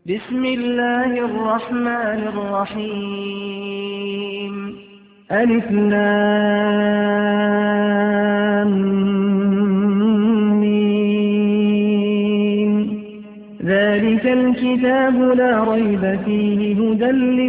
بسم الله الرحمن الرحيم. ألف لام ميم. ذلك الكتاب لا ريب فيه هدى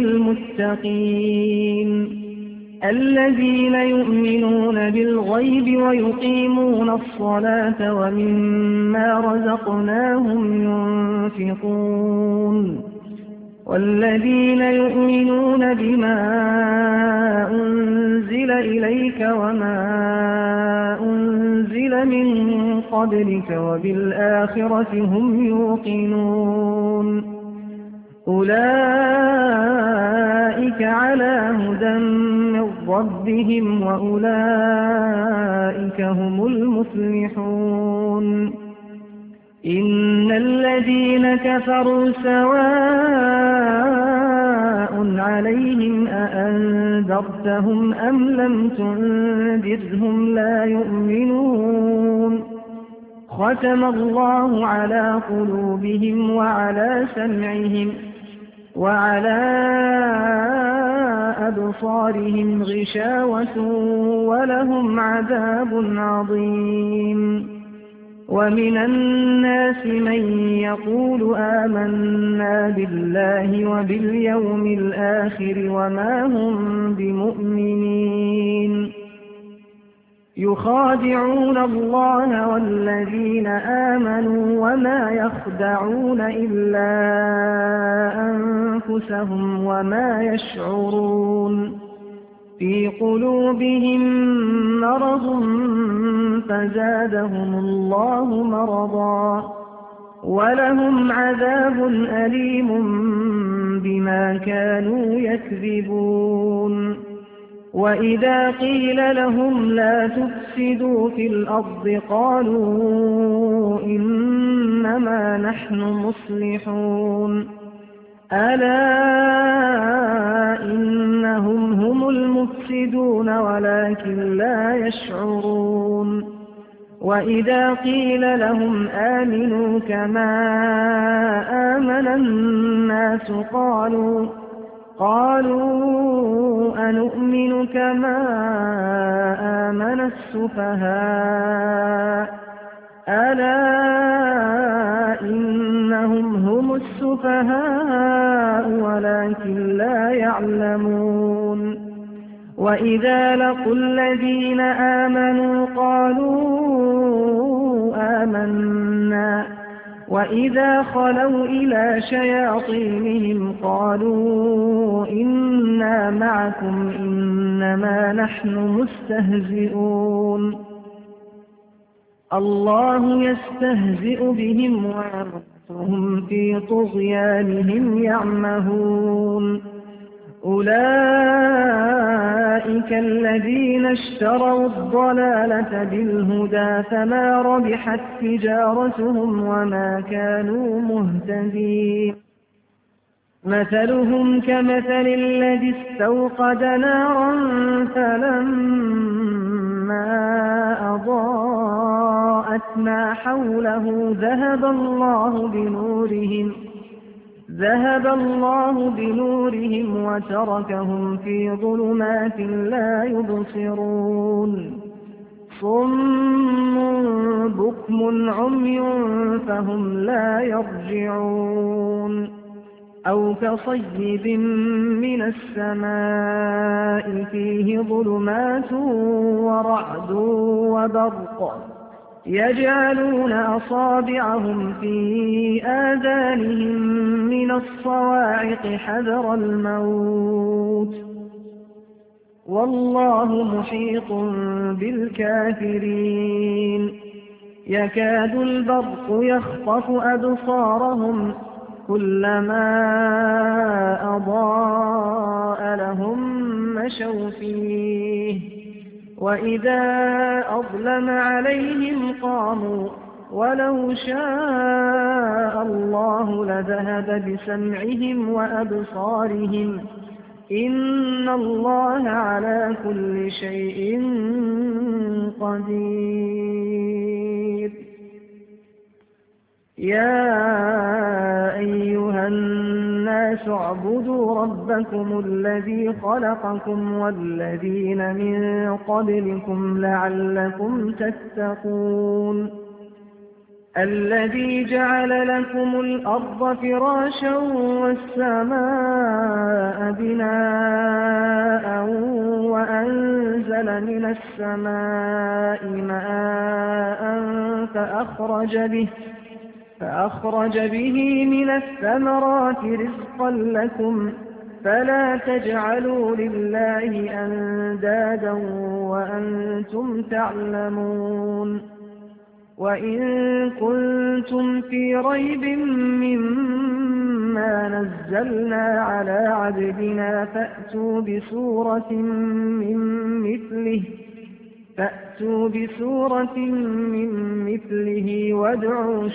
للمتقين الذين يؤمنون بالغيب ويقيمون الصلاة ومما رزقناهم ينفقون والذين يؤمنون بما أنزل إليك وما أنزل من قبلك وبالآخرة هم يوقنون أولئك على هدى من ربهم وأولئك هم المفلحون إن الذين كفروا سواء عليهم أأنذرتهم أم لم تنذرهم لا يؤمنون ختم الله على قلوبهم وعلى سمعهم وعلى أبصارهم غشاوة ولهم عذاب عظيم ومن الناس من يقول آمنا بالله وباليوم الآخر وما هم بمؤمنين يخادعون الله والذين آمنوا وما يخدعون إلا أنفسهم وما يشعرون في قلوبهم مرض فزادهم الله مرضا ولهم عذاب أليم بما كانوا يكذبون وإذا قيل لهم لا تفسدوا في الأرض قالوا إنما نحن مصلحون ألا إنهم هم المفسدون ولكن لا يشعرون وإذا قيل لهم آمنوا كما آمن الناس قالوا أنؤمن كما آمن السفهاء ألا إنهم هم السفهاء ولكن لا يعلمون وإذا لقوا الذين آمنوا قالوا آمنا وإذا خلوا إلى شياطينهم قالوا إنا معكم إنما نحن مستهزئون الله يستهزئ بهم ويمدهم في طغيانهم يعمهون أولئك الذين اشتروا الضلالة بالهدى فما ربحت تجارتهم وما كانوا مهتدين مثلهم كمثل الذي استوقد نارا فلما أضاءت ما حوله ذهب الله بنورهم وتركهم في ظلمات لا يبصرون صم بكم عمي فهم لا يرجعون أو كصيب من السماء فيه ظلمات ورعد وبرق يجعلون أصابعهم في آذانهم من الصواعق حذر الموت والله محيط بالكافرين يكاد البرق يخطف أبصارهم كلما أضاء لهم مشوا فيه وإذا أظلم عليهم قاموا ولو شاء الله لذهب بسمعهم وأبصارهم إن الله على كل شيء قدير يا أيها الناس تعبدوا ربكم الذي خلقكم والذين من قبلكم لعلكم تتقون الذي جعل لكم الأرض فراشا والسماء بناء وأنزل من السماء ماء فأخرج به من الثمرات رزقا لكم فلا تجعلوا لله أندادا وأنتم تعلمون وإن كنتم في ريب مما نزلنا على عبدنا فأتوا بسورة من مثله وادعوا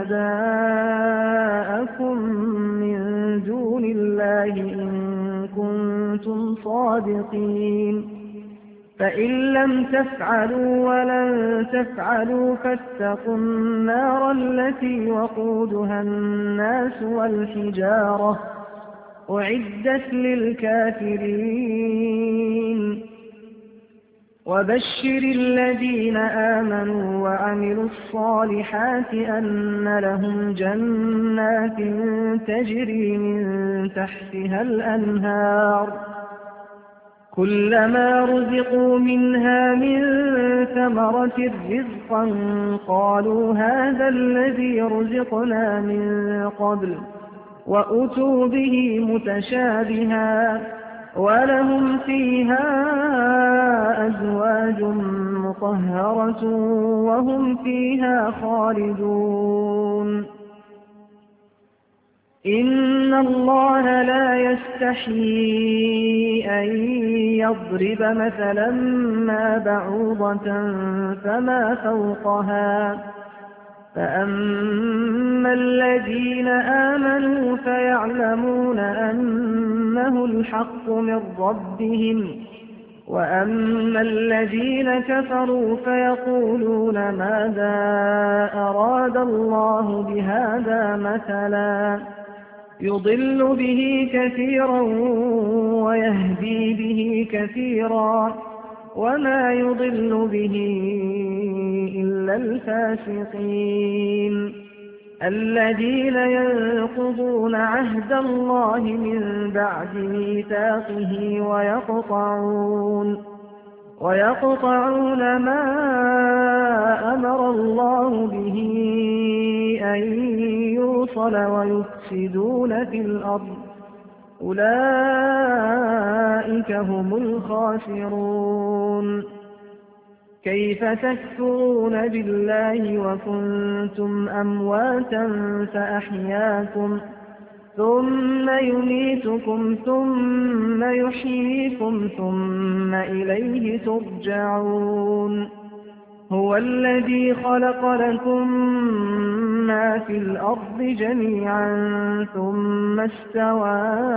شهداءكم من دون الله إن كنتم صادقين فإن لم تفعلوا ولن تفعلوا فاتقوا النار التي وقودها الناس والحجارة أعدت للكافرين وبشر الذين آمنوا وعملوا الصالحات أن لهم جنات تجري من تحتها الأنهار كلما رزقوا منها من ثمرة رزقا قالوا هذا الذي رزقنا من قبل وأتوا به متشابها ولهم فيها أزواج مطهرة وهم فيها خالدون إن الله لا يستحيي أن يضرب مثلا ما بعوضة فما فوقها فأما الذين آمنوا فيعلمون أنه الحق من ربهم وأما الذين كفروا فيقولون ماذا أراد الله بهذا مثلا يضل به كثيرا ويهدي به كثيرا وما يضل به إلا الفاسقين الذين ينقضون عهد الله من بعد ميثاقه ويقطعون ما أمر الله به أن يوصل ويفسدون في الأرض أولئك هم الخاسرون كيف تكفرون بالله وكنتم أمواتا فأحياكم ثم يميتكم ثم يحييكم ثم إليه ترجعون هو الذي خلق لكم ما في الأرض جميعا ثم استوى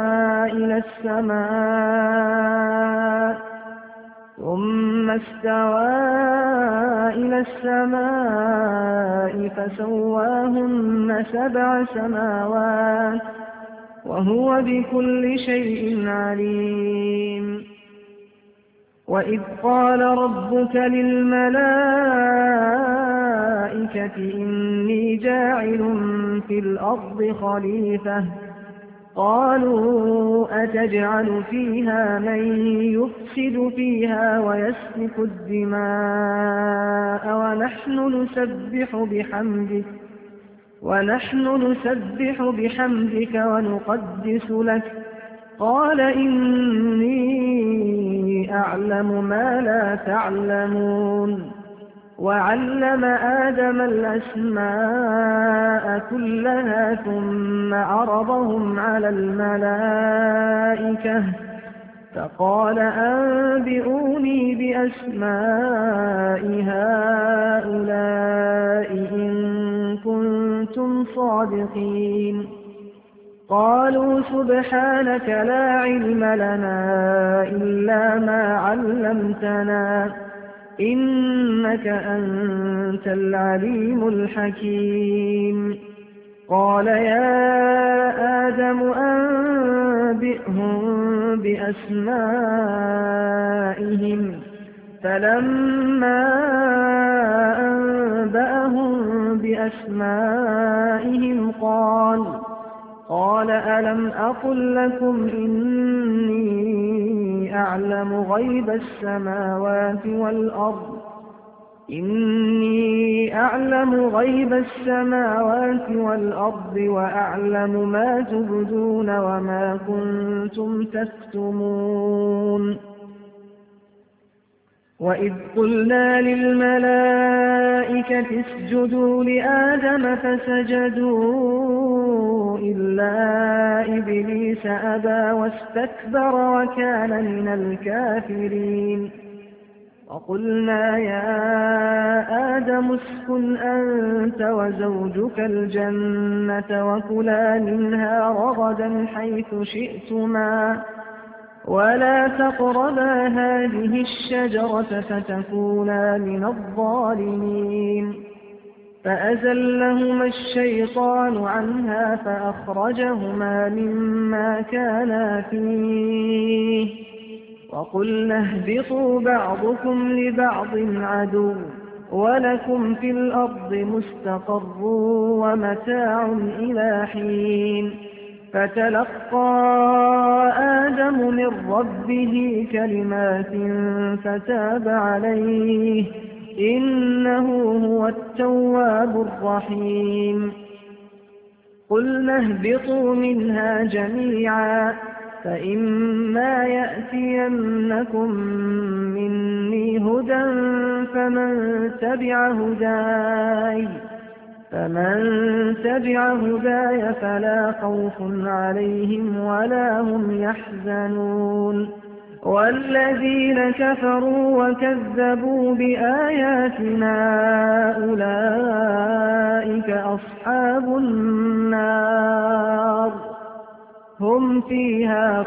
إلى السماء فسواهن 7 سماوات وهو بكل شيء عليم وإذ قال ربك للملائكة إني جاعل في الأرض خليفة قالوا أتجعل فيها من يفسد فيها ويسفك الدماء ونحن نسبح بحمدك ونقدس لك قال إني أعلم ما لا تعلمون وعلم آدم الأسماء كلها ثم عرضهم على الملائكة فقال أنبئوني بأسماء هؤلاء إن كنتم صادقين قالوا سبحانك لا علم لنا إلا ما علمتنا إنك أنت العليم الحكيم قال يا آدم فَأَنبِئْهُم بِأَسْمَائِهِمْ فَلَمَّا أَنبَأَهُم بِأَسْمَائِهِمْ قال أَلَمْ أَقُل لَّكُمْ إِنِّي أَعْلَمُ غَيْبَ السَّمَاوَاتِ وَالْأَرْضِ وَأَعْلَمُ مَا تُبْدُونَ وَمَا كُنتُمْ تَكْتُمُونَ وَإِذْ قُلْنَا لِلْمَلَائِكَةِ اسْجُدُوا لِآدَمَ فَسَجَدُوا إِلَّا إِبْلِيسَ أَبَىٰ وَاسْتَكْبَرَ وَكَانَ مِنَ الْكَافِرِينَ وَقُلْنَا يَا آدَمُ اسْكُنْ أَنتَ وَزَوْجُكَ الْجَنَّةَ وَكُلَا مِنْهَا رَغَدًا حَيْثُ شِئْتُمَا وَلَا تَقْرَبَا هَٰذِهِ الشَّجَرَةَ فَتَكُونَا مِنَ الظَّالِمِينَ فَأَزَلَّهُمَا الشَّيْطَانُ عَنْهَا فَأَخْرَجَهُمَا مِمَّا كَانَا فِيهِ وَقُلْنَا اهْبِطُوا بَعْضُكُمْ لِبَعْضٍ عَدُوٌّ وَلَكُمْ فِي الْأَرْضِ مُسْتَقَرٌّ وَمَتَاعٌ إِلَىٰ حِينٍ فَتَلَقَّىٰ آدَمُ مِن رَّبِّهِ كَلِمَاتٍ فَتَابَ عَلَيْهِ ۚ إِنَّهُ هُوَ التَّوَّابُ الرَّحِيمُ قُلْنَا اهْبِطُوا مِنْهَا جَمِيعًا فَإِمَّا يَأْتِيَنَّكُم مِّنِّي هُدًى فَمَن تَبِعَ هُدَايَ فَلَا خَوْفٌ عَلَيْهِمْ وَلَا هُمْ يَحْزَنُونَ وَالَّذِينَ كَفَرُوا وَكَذَّبُوا بِآيَاتِنَا أُولَٰئِكَ أَصْحَابُ النَّارِ هُمْ فِيهَا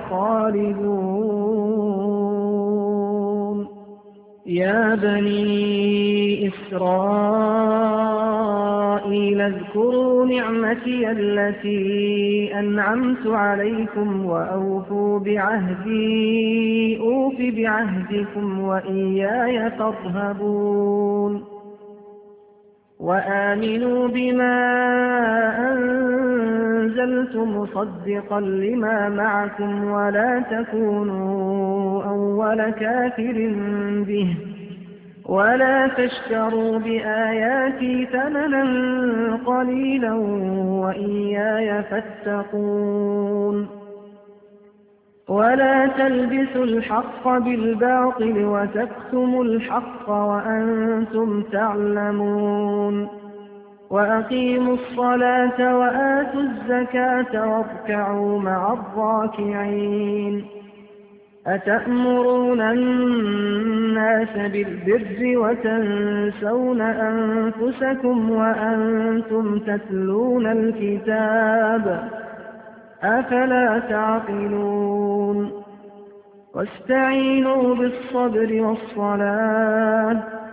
خَالِدُونَ يَا بَنِي إِسْرَائِيلَ اذْكُرُوا نِعْمَتِيَ الَّتِي أَنْعَمْتُ عَلَيْكُمْ وَأَوْفُوا بِعَهْدِي أُوفِ بِعَهْدِكُمْ وَإِيَّايَ فَارْهَبُونِ وَآمِنُوا بِمَا أَنزَلْتُ مُصَدِّقًا لِّمَا مَعَكُمْ وَلَا تَكُونُوا أَوَّلَ كَافِرٍ بِهِ وَلَا تَشْتَرُوا بِآيَاتِي ثَمَنًا قَلِيلًا وَإِيَّايَ فَاتَّقُونِ وَلَا تَلْبِسُوا الْحَقَّ بِالْبَاطِلِ وَتَكْتُمُوا الْحَقَّ وَأَنتُمْ تَعْلَمُونَ وَأَقِيمُوا الصَّلَاةَ وَآتُوا الزَّكَاةَ وَارْكَعُوا مَعَ الرَّاكِعِينَ أَتَأْمُرُونَ النَّاسَ بِالْبِرِّ وَتَنسَوْنَ أَنفُسَكُمْ وَأَنتُمْ تَتْلُونَ الْكِتَابَ أَفَلَا تَعْقِلُونَ وَاسْتَعِينُوا بِالصَّبْرِ وَالصَّلَاةِ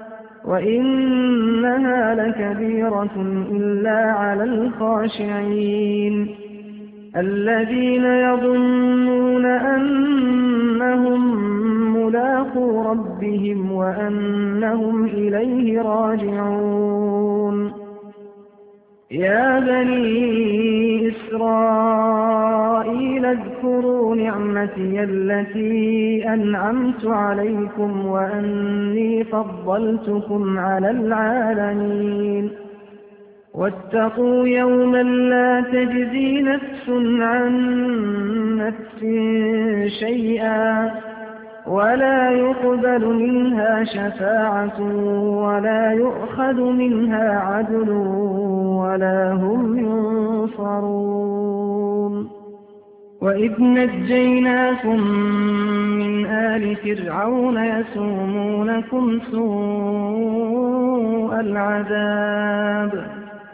وَإِنَّهَا لَكَبِيرَةٌ إِلَّا عَلَى الْخَاشِعِينَ الَّذِينَ يَظُنُّونَ أَنَّهُم مُّلَاقُو رَبِّهِمْ وَأَنَّهُمْ إِلَيْهِ راجعون يَا بَنِي إِسْرَائِيلَ اذْكُرُوا نِعْمَتِيَ الَّتِي أَنْعَمْتُ عَلَيْكُمْ وَأَنِّي فَضَّلْتُكُمْ عَلَى الْعَالَمِينَ وَاتَّقُوا يَوْمًا لَّا تَجْزِي نَفْسٌ عَن نَّفْسٍ شَيْئًا وَلَا يُقْبَلُ مِنْهَا شَفَاعَةٌ وَلَا يُؤْخَذُ مِنْهَا عَدْلٌ وَلَا هُمْ يُنصَرُونَ وَإِذْ نَجَّيْنَاكُم مِّنْ آلِ فِرْعَوْنَ يَسُومُونَكُمْ سُوءَ الْعَذَابِ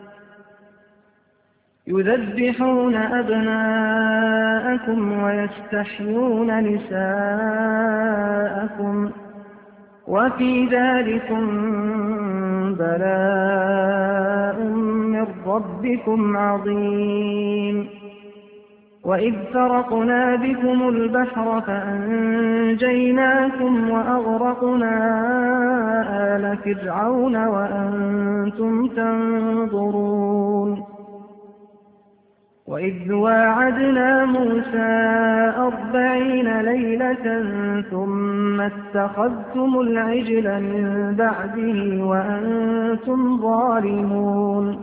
يُذَبِّحُونَ أَبْنَاءَكُمْ وَيَسْتَحْيُونَ نِسَاءَكُمْ وَفِي ذَٰلِكُم بَلَاءٌ مِّن رَّبِّكُمْ عَظِيمٌ. وإذ فرقنا بكم البحر فأنجيناكم وأغرقنا آل فرعون وأنتم تنظرون وإذ واعدنا موسى 40 ليلة ثم اتخذتم العجل من بعده وأنتم ظالمون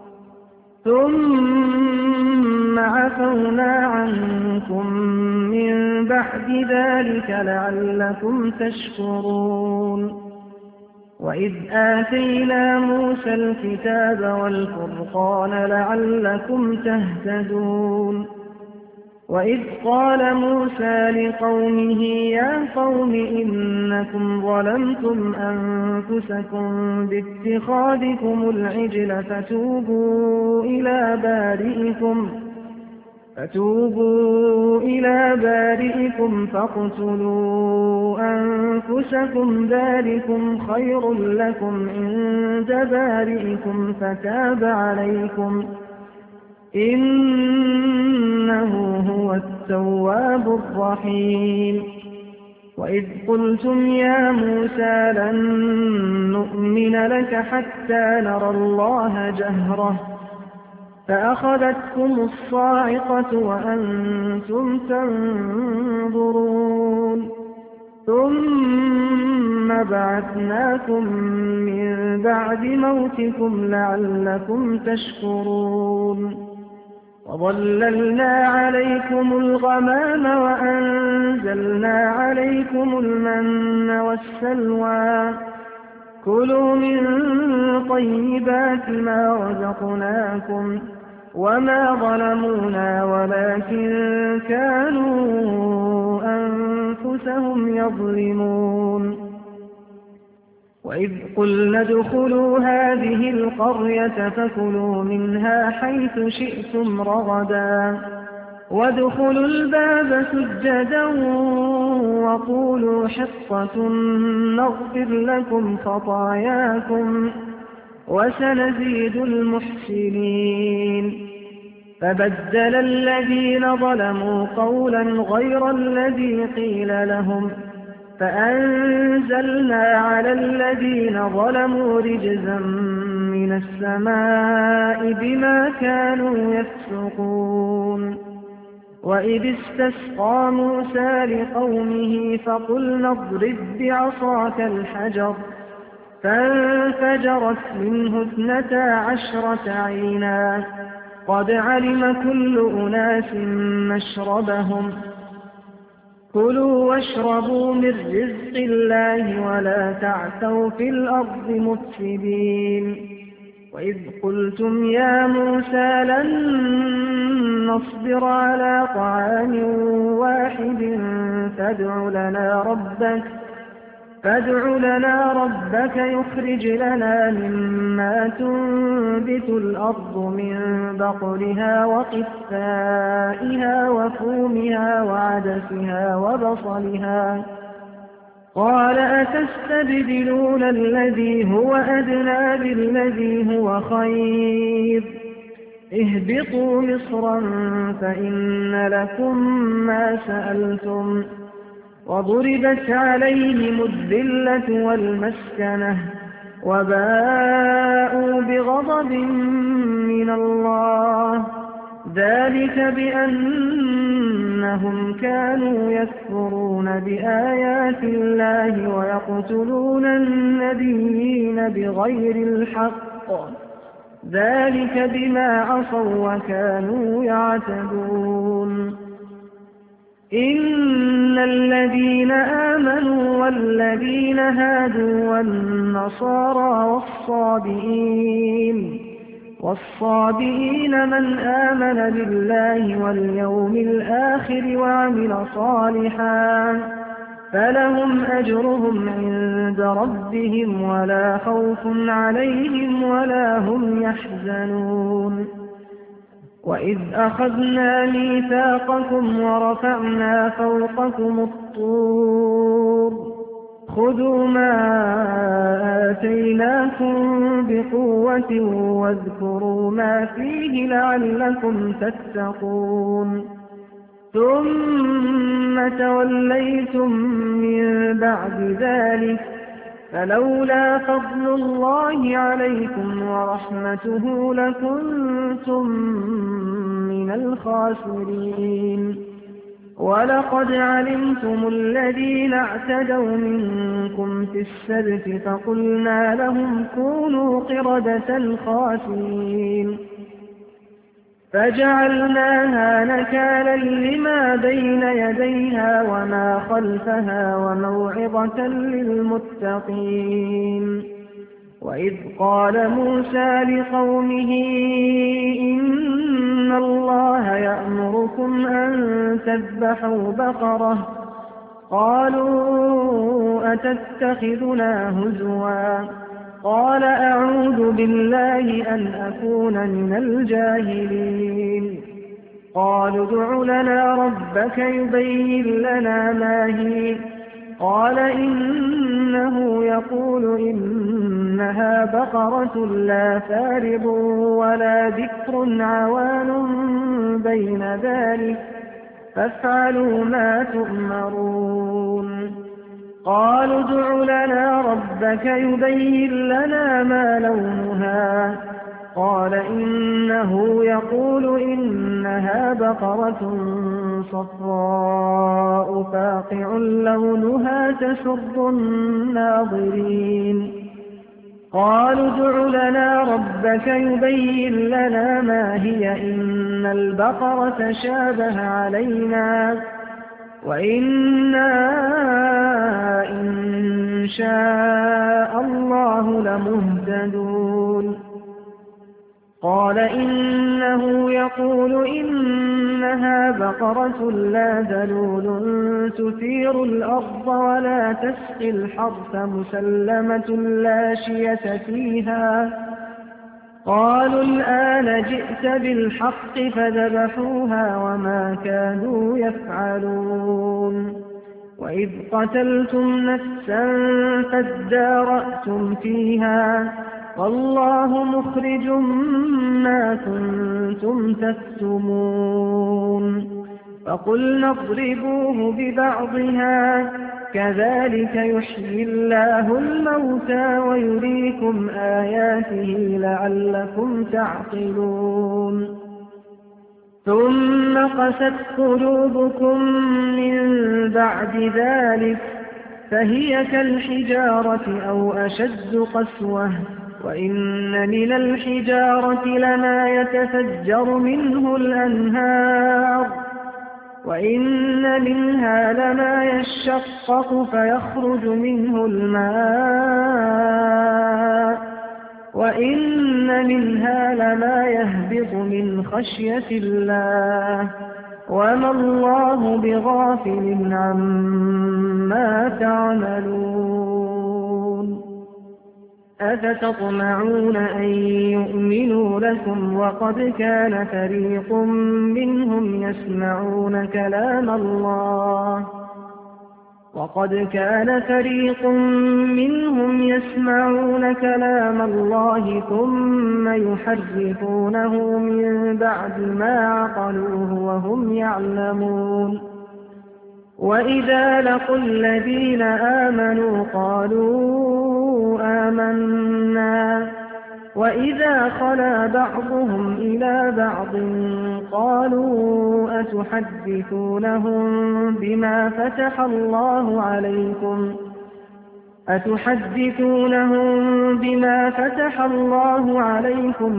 ثم عفونا عنكم من بعد ذلك لعلكم تشكرون وإذ آتينا موسى الكتاب والفرقان لعلكم تهتدون وإذ قال موسى لقومه يا قوم إنكم ظلمتم أنفسكم باتخاذكم العجل فتوبوا إلى بارئكم فاقتلوا أنفسكم ذلكم خير لكم عند بارئكم فتاب عليكم إنه هو التواب الرحيم وإذ قلتم يا موسى لن نؤمن لك حتى نرى الله جهرة فأخذتكم الصاعقة وأنتم تنظرون ثم بعثناكم من بعد موتكم لعلكم تشكرون وظللنا عليكم الغمام وأنزلنا عليكم المن والسلوى كلوا من طيبات ما رزقناكم وما ظلمونا ولكن كانوا أنفسهم يظلمون وإذ قلنا ادخلوا هذه القرية فكلوا منها حيث شئتم رغدا وادخلوا الباب سجدا وقولوا حطة نغفر لكم خطاياكم وسنزيد المحسنين فبدل الذين ظلموا قولا غير الذي قيل لهم فأنزلنا على الذين ظلموا رجزا من السماء بما كانوا يفسقون وإذ استسقى موسى لقومه فقلنا اضرب بعصاك الحجر فانفجرت منه 12 عينا قد علم كل أناس مشربهم كلوا واشربوا من رزق الله ولا تعثوا في الأرض مفسدين وإذ قلتم يا موسى لن نصبر على طعام واحد فادع لنا ربك يخرج لنا مما تنبت الأرض من بقلها وقثائها وفومها وعدسها وبصلها قال أتستبدلون الذي هو أدنى بالذي هو خير اهبطوا مصرا فإن لكم ما سألتم وضربت عليهم الذلة والمسكنة وباءوا بغضب من الله ذلك بأنهم كانوا يكفرون بآيات الله ويقتلون النبيين بغير الحق ذلك بما عصوا وكانوا يعتدون إن الذين آمنوا والذين هادوا والنصارى والصابئين من آمن بالله واليوم الآخر وعمل صالحا فلهم أجرهم عند ربهم ولا خوف عليهم ولا هم يحزنون وإذ أخذنا ميثاقكم ورفعنا فوقكم الطور خذوا ما آتيناكم بقوة واذكروا ما فيه لعلكم تتقون ثم توليتم من بعد ذلك فلولا فضل الله عليكم ورحمته لكنتم من الخاسرين. ولقد علمتم الذين اعتدوا منكم في السبت فقلنا لهم كونوا قردة خاسئين فجعلناها نكالا لما بين يديها وما خلفها وموعظة للمتقين. وإذ قال موسى لقومه إن الله يأمركم أن تذبحوا بقرة قالوا أتتخذنا هزوا قال أعوذ بالله أن أكون من الجاهلين. قالوا ادع لنا ربك يبين لنا ما هي قال إنه يقول إنها بقرة لا فارض ولا بكر عوان بين ذلك فافعلوا ما تؤمرون. قالوا ادع لنا ربك يبين لنا ما لونها قال إنه يقول إنها بقرة صفراء فاقع لونها تسر الناظرين. قالوا ادع لنا ربك يبين لنا ما هي إن البقرة شابه علينا وإنا إن شاء الله لمهتدون. قال إنه يقول إنها بقرة لا ذلول تثير الأرض ولا تسقي الحرث مسلمة لا شية فيها. قالوا الآن جئت بالحق فذبحوها وما كانوا يفعلون. وإذ قتلتم نفسا فادارأتم فيها والله مخرج ما كنتم تكتمون. فقلنا اضربوه ببعضها كذلك يحيي الله الموتى ويريكم آياته لعلكم تعقلون. ثم قست قلوبكم من بعد ذلك فهي كالحجارة أو أشد قسوة وإن من الحجارة لما يتفجر منه الأنهار وإن منها لما يشقق فيخرج منه الماء وإن منها لما يهبط من خشية الله وما الله بغافل عما تعملون. أفتطمعون أن يؤمنوا لكم وقد كان فريق منهم يسمعون كلام الله ثم يحرفونه من بعد ما عقلوه وهم يعلمون. وإذا لقوا الذين آمنوا قالوا آمنا وإذا خلا بعضهم إلى بعض قالوا أتحدثونهم بما فتح الله عليكم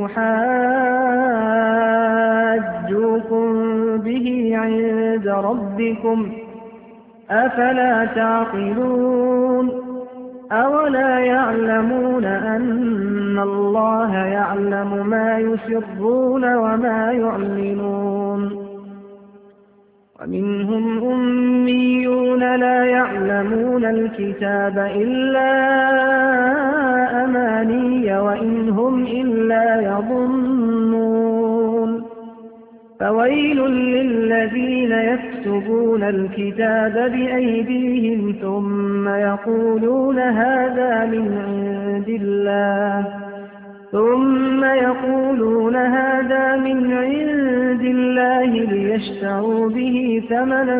ليحاجوكم به عند ربكم أفلا تعقلون. أولا يعلمون أن الله يعلم ما يسرون وما يعلنون. ومنهم أميون لا يعلمون الكتاب إلا أماني وإن هم إلا يظنون. فويل للذين يكتبون الكتاب بأيديهم ثم يقولون هذا من عند الله ثم يقولون هذا من عند الله ليشتروا به ثمنا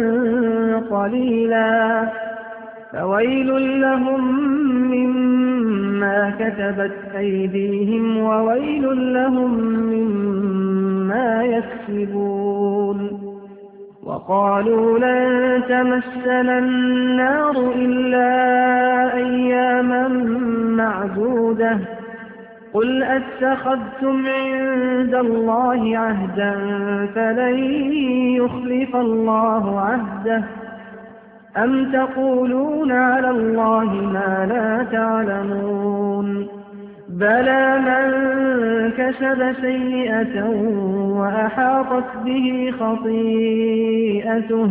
قليلا فويل لهم مما كتبت أيديهم وويل لهم مما يكسبون وقالوا لن تمسنا النار إلا أياما معدودة قل أتخذتم عند الله عهدا فلن يخلف الله عهده أم تقولون على الله ما لا تعلمون بلى من كسب سيئة وأحاطت به خطيئته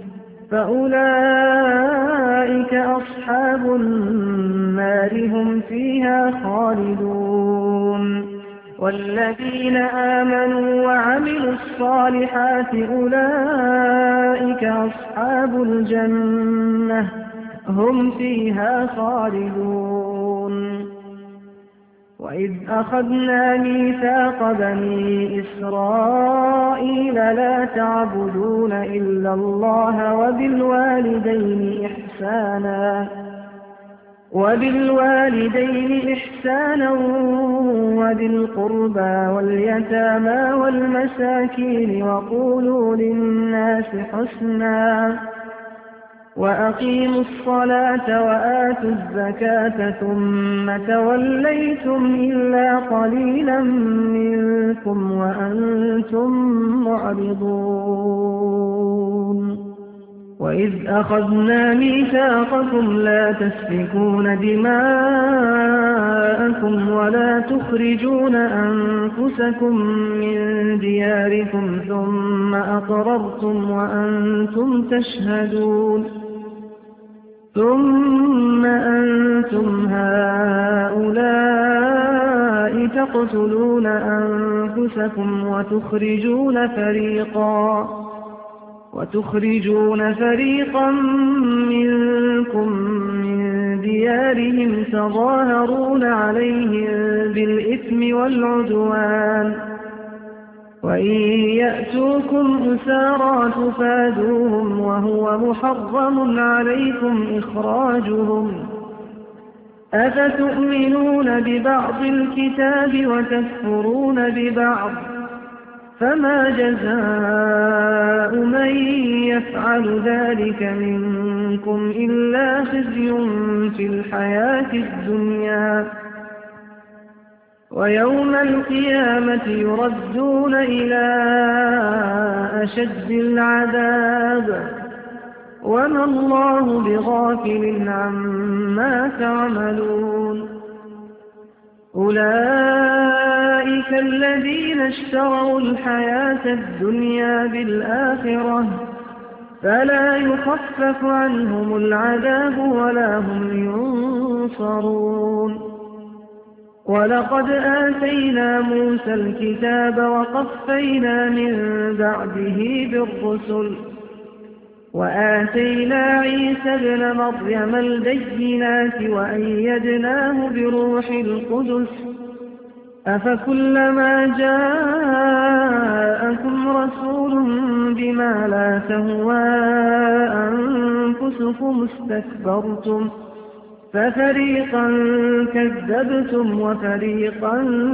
فأولئك أصحاب النار هم فيها خالدون والذين آمنوا وعملوا الصالحات أولئك أصحاب الجنة هم فيها خالدون وإذ أخذنا ميثاق بني إسرائيل لا تعبدون إلا الله وبالوالدين إحسانا وذي القربى واليتامى والمساكين وقولوا للناس حسنا وأقيموا الصلاة وآتوا الزكاة ثم توليتم إلا قليلا منكم وأنتم معرضون وإذ أخذنا ميثاقكم لا تسفكون دماءكم ولا تخرجون أنفسكم من دياركم ثم أقررتم وأنتم تشهدون ثم أنتم هؤلاء تقتلون أنفسكم وتخرجون فريقا منكم من ديارهم تظاهرون عليهم بالإثم والعدوان وإن يأتوكم أسارى تفادوهم وهو محرم عليكم إخراجهم أفتؤمنون ببعض الكتاب وتكفرون ببعض فما جزاء من يفعل ذلك منكم إلا خزي في الحياة الدنيا ويوم القيامة يردون إلى أشد العذاب وما الله بغافل عما تعملون أولئك الذين اشتروا الحياة الدنيا بالآخرة فلا يخفف عنهم العذاب ولا هم ينصرون ولقد آتينا موسى الكتاب وقفينا من بعده بالرسل وآتينا عيسى ابن مريم البينات وأيدناه بروح القدس أفكلما جاءكم رسول بما لا تهوى أنفسكم استكبرتم ففريقا كذبتم وفريقا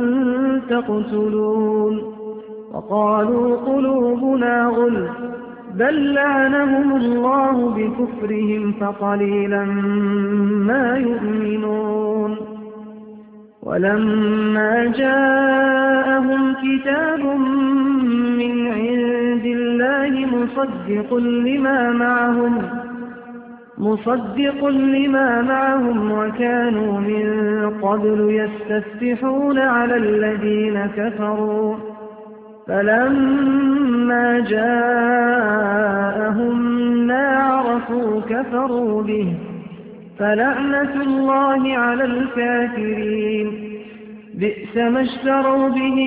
تقتلون وقالوا قلوبنا غلف بل لعنهم الله بكفرهم فقليلا ما يؤمنون ولما جاءهم كتاب من عند الله مصدق لما معهم وكانوا من قبل يستفتحون على الذين كفروا فلما جاءهم ما عرفوا كفروا به فلعنة الله على الكافرين بئس ما اشتروا به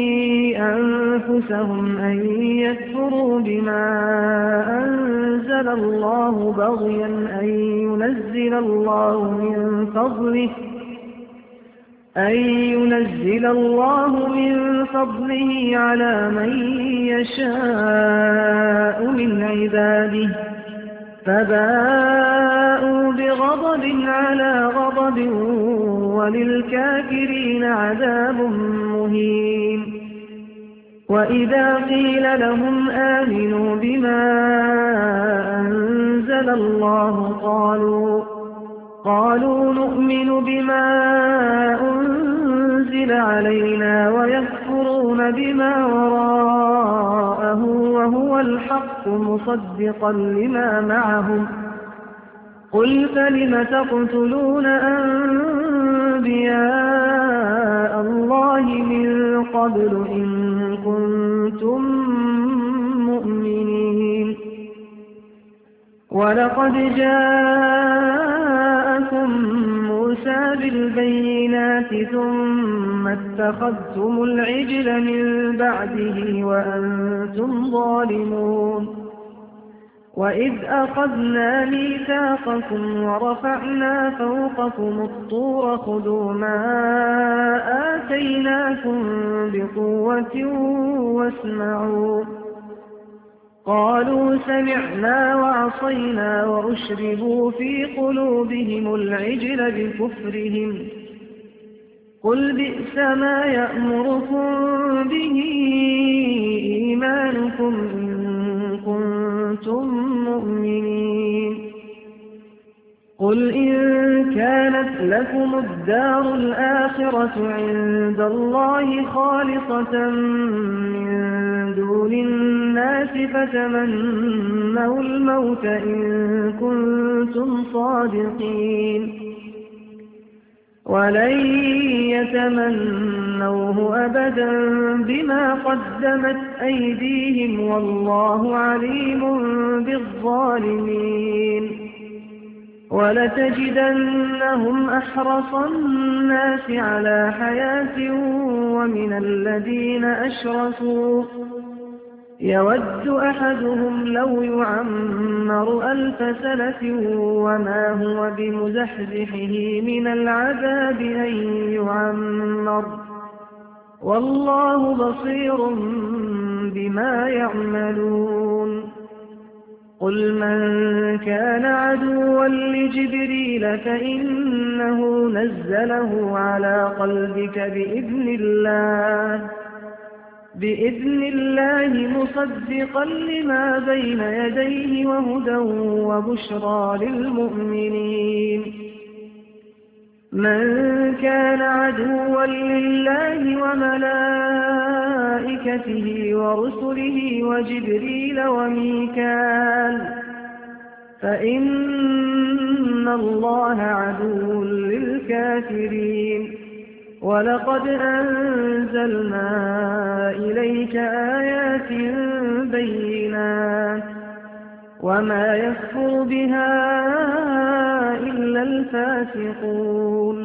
أنفسهم أن يكفروا بما أنزل الله بغيا أن ينزل الله من فضله أن ينزل الله من فضله على من يشاء من عباده، فباءوا بغضب على غضب وللكافرين عذاب مهين. وإذا قيل لهم آمنوا بما أنزل الله قالوا نؤمن بما أنزل علينا ويكفرون بما وراءه وهو الحق مصدقا لما معهم. قل فلم تقتلون أنبياء الله من قبل إن كنتم مؤمنين؟ ولقد جاءكم موسى بالبينات ثم اتخذتم العجل من بعده وأنتم ظالمون. وإذ أخذنا ميثاقكم ورفعنا فوقكم الطور خذوا ما آتيناكم بقوة واسمعوا. قالوا سمعنا وعصينا وأشربوا في قلوبهم العجل بكفرهم. قل بئس ما يأمركم به إيمانكم إن كنتم مؤمنين. قل إن كانت لكم الدار الآخرة عند الله خالصة من دون الناس فتمنوا الموت إن كنتم صادقين. ولن يتمنوه أبدا بما قدمت أيديهم والله عليم بالظالمين. ولتجدنهم أحرص الناس على حياة ومن الذين أشركوا يود أحدهم لو يعمر 1000 سنة وما هو بمزحزحه من العذاب أن يعمر والله بصير بما يعملون. قل من كان عدوا لجبريل فإنه نزله على قلبك بإذن الله مصدقا لما بين يديه وهدى وبشرى للمؤمنين. من كان عدوا لله وملائكته ورسله وجبريل وميكال فإن الله عدو للكافرين. ولقد أنزلنا إليك آيات بينات وما يكفر بها إلا الفاسقون.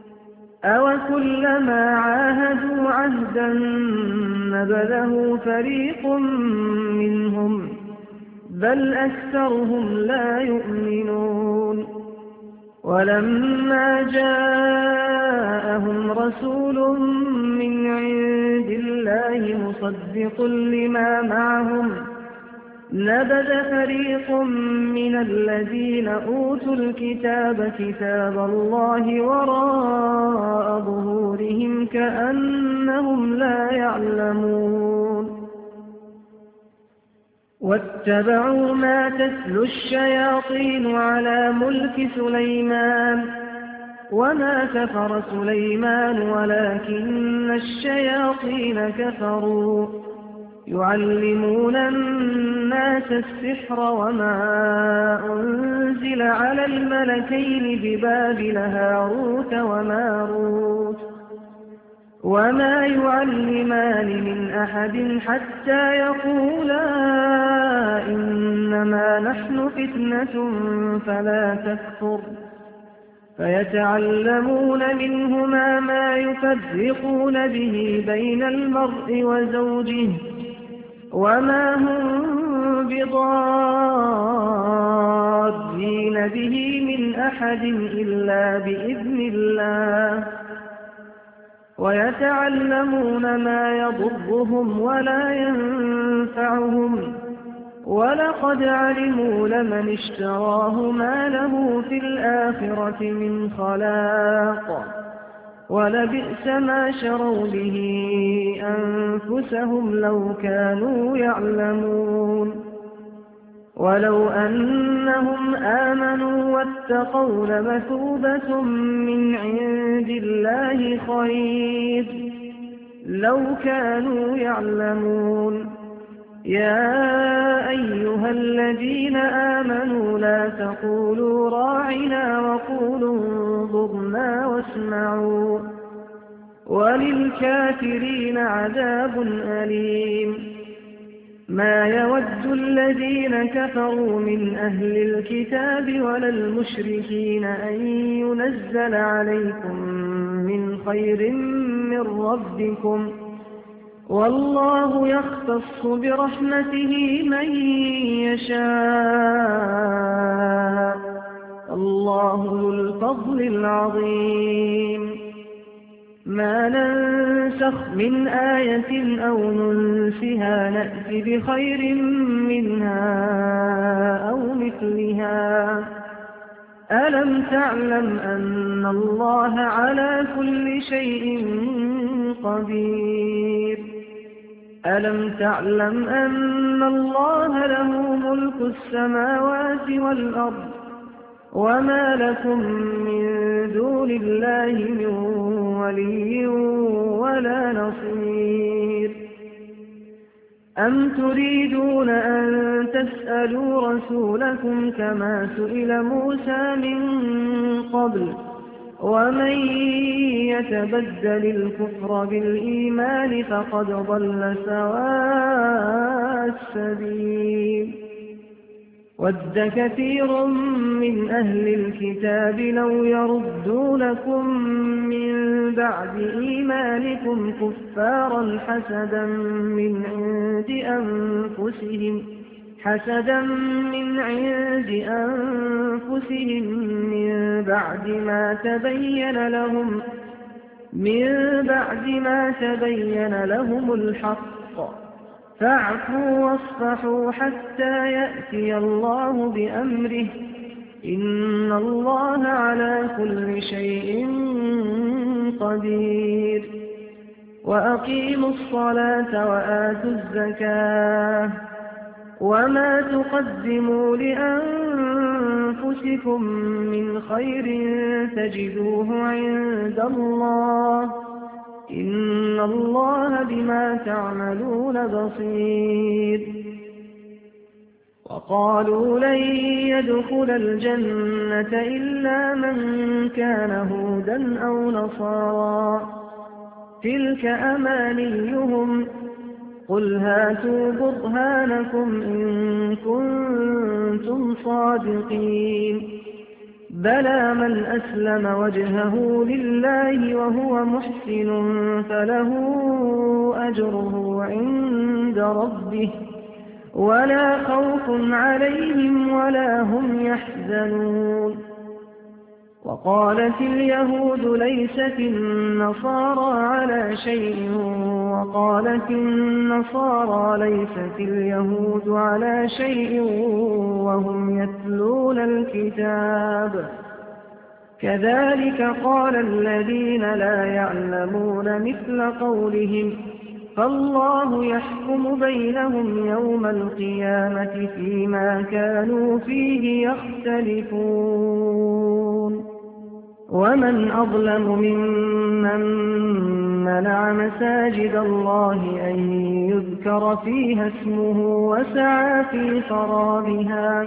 أوكلما عاهدوا عهدا نبذه فريق منهم بل أكثرهم لا يؤمنون. ولما جاءهم رسول من عند الله مصدق لما معهم نبذ فريق من الذين أوتوا الكتاب كتاب الله وراء ظهورهم كأنهم لا يعلمون. واتبعوا ما تتلو الشياطين على ملك سليمان وما كفر سليمان ولكن الشياطين كفروا يعلمون الناس السحر وما أنزل على الملكين ببابل هاروت وماروت وما يعلمان من أحد حتى يقولا إنما نحن فتنة فلا تكفر فيتعلمون منهما ما يفرقون به بين المرء وزوجه وما هم بضارين به من أحد إلا بإذن الله ويتعلمون ما يضرهم ولا ينفعهم ولقد علموا لمن اشتراه ما له في الآخرة من خلاق ولبئس ما شروا به أنفسهم لو كانوا يعلمون ولو أنهم آمنوا واتقوا لمثوبة من عند الله خير لو كانوا يعلمون يا أيها الذين آمنوا لا تقولوا راعنا وقولوا انظرنا واسمعوا وللكافرين عذاب أليم ما يود الذين كفروا من أهل الكتاب ولا المشركين أن ينزل عليكم من خير من ربكم والله يختص برحمته من يشاء الله ذو الفضل العظيم ما ننسخ من آية أو ننسها نأت بخير منها أو مثلها ألم تعلم أن الله على كل شيء قدير ألم تعلم أن الله له ملك السماوات والأرض وما لكم من دون الله من ولي ولا نصير أم تريدون أن تسألوا رسولكم كما سئل موسى من قبل ومن يتبدل الكفر بالإيمان فقد ضل سواء السبيل ود كثير من أهل الكتاب لو يردونكم من بعد إيمانكم كفارا حسدا من عند أنفسهم من بعد ما تبين لهم الحق فاعفوا واصفحوا حتى يأتي الله بأمره إن الله على كل شيء قدير وأقيموا الصلاة وآتوا الزكاة وما تقدموا لأنفسكم من خير تجدوه عند الله إن الله بما تعملون بصير وقالوا لن يدخل الجنة إلا من كان هودا أو نصارى تلك أمانيهم قل هاتوا برهانكم إن كنتم صادقين بلى من أسلم وجهه لله وهو محسن فله أجره عند ربه ولا خوف عليهم ولا هم يحزنون وقالت اليهود ليست النصارى على شيء وقالت النصارى ليست اليهود على شيء وهم يتلون الكتاب كذلك قال الذين لا يعلمون مثل قولهم فالله يحكم بينهم يوم القيامة فيما كانوا فيه يختلفون ومن أظلم ممن منع مساجد الله أن يذكر فيها اسمه وسعى في خرابها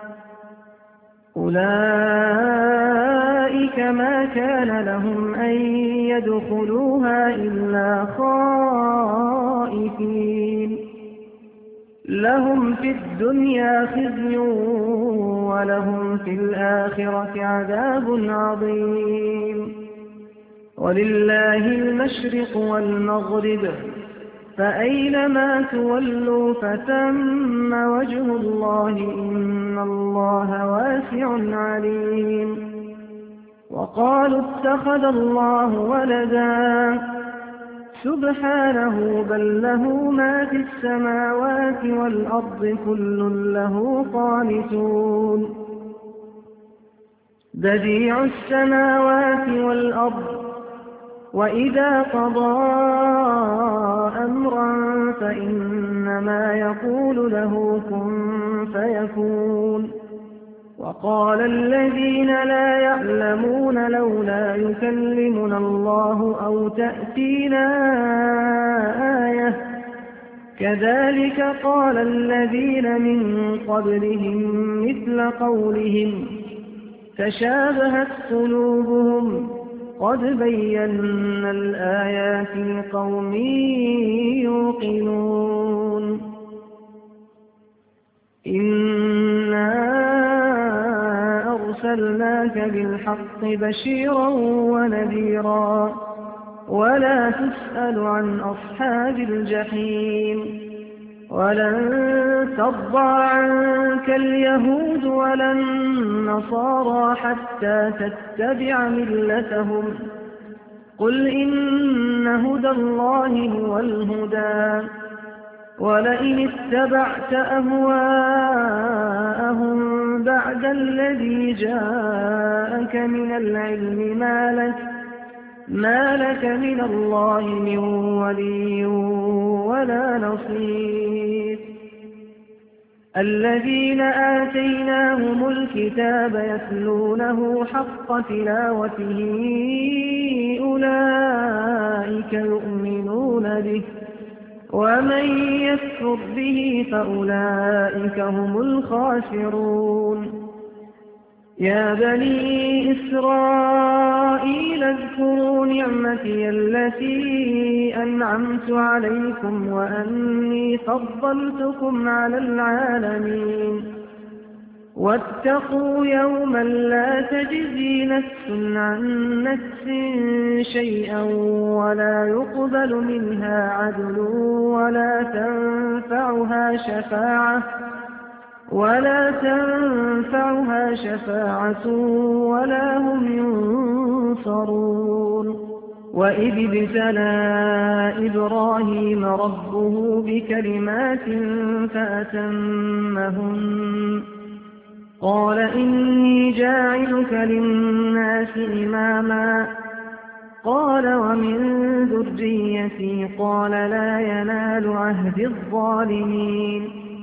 أولئك ما كان لهم أن يدخلوها إلا خائفين لهم في الدنيا خزي ولهم في الآخرة عذاب عظيم ولله المشرق والمغرب فأينما تولوا فثم وجه الله إن الله واسع عليم وقالوا اتخذ الله ولدا سبحانه بل له ما في السماوات والأرض كل له قانتون بديع السماوات والأرض وإذا قضى أمرا فإنما يقول له كن فيكون وقال الذين لا يعلمون لولا يكلمنا الله أو تأتينا آية كذلك قال الذين من قبلهم مثل قولهم تشابهت قلوبهم قد بينا الآيات لقوم يوقنون إنا أرسلناك بالحق بشيرا ونذيرا ولا تسأل عن أصحاب الجحيم ولن ترضى عنك اليهود ولا النصارى حتى تتبع ملتهم قل إن هدى الله هو الهدى ولئن اتبعت أهواءهم بعد الذي جاءك من العلم ما لك من الله من ولي ولا نصير الذين آتيناهم الكتاب يتلونه حق تلاوته أولئك يؤمنون به ومن يكفر به فأولئك هم الخاسرون يا بني إسرائيل اذكروا نعمتي التي أنعمت عليكم وأني فضلتكم على العالمين واتقوا يوما لا تجزي نفس عن نفس شيئا ولا يقبل منها عدل ولا تنفعها شفاعة ولا هم ينصرون وإذ ابتلى إبراهيم ربه بكلمات فأتمهن قال إني جاعلك للناس إماما قال ومن ذريتي قال لا ينال عهد الظالمين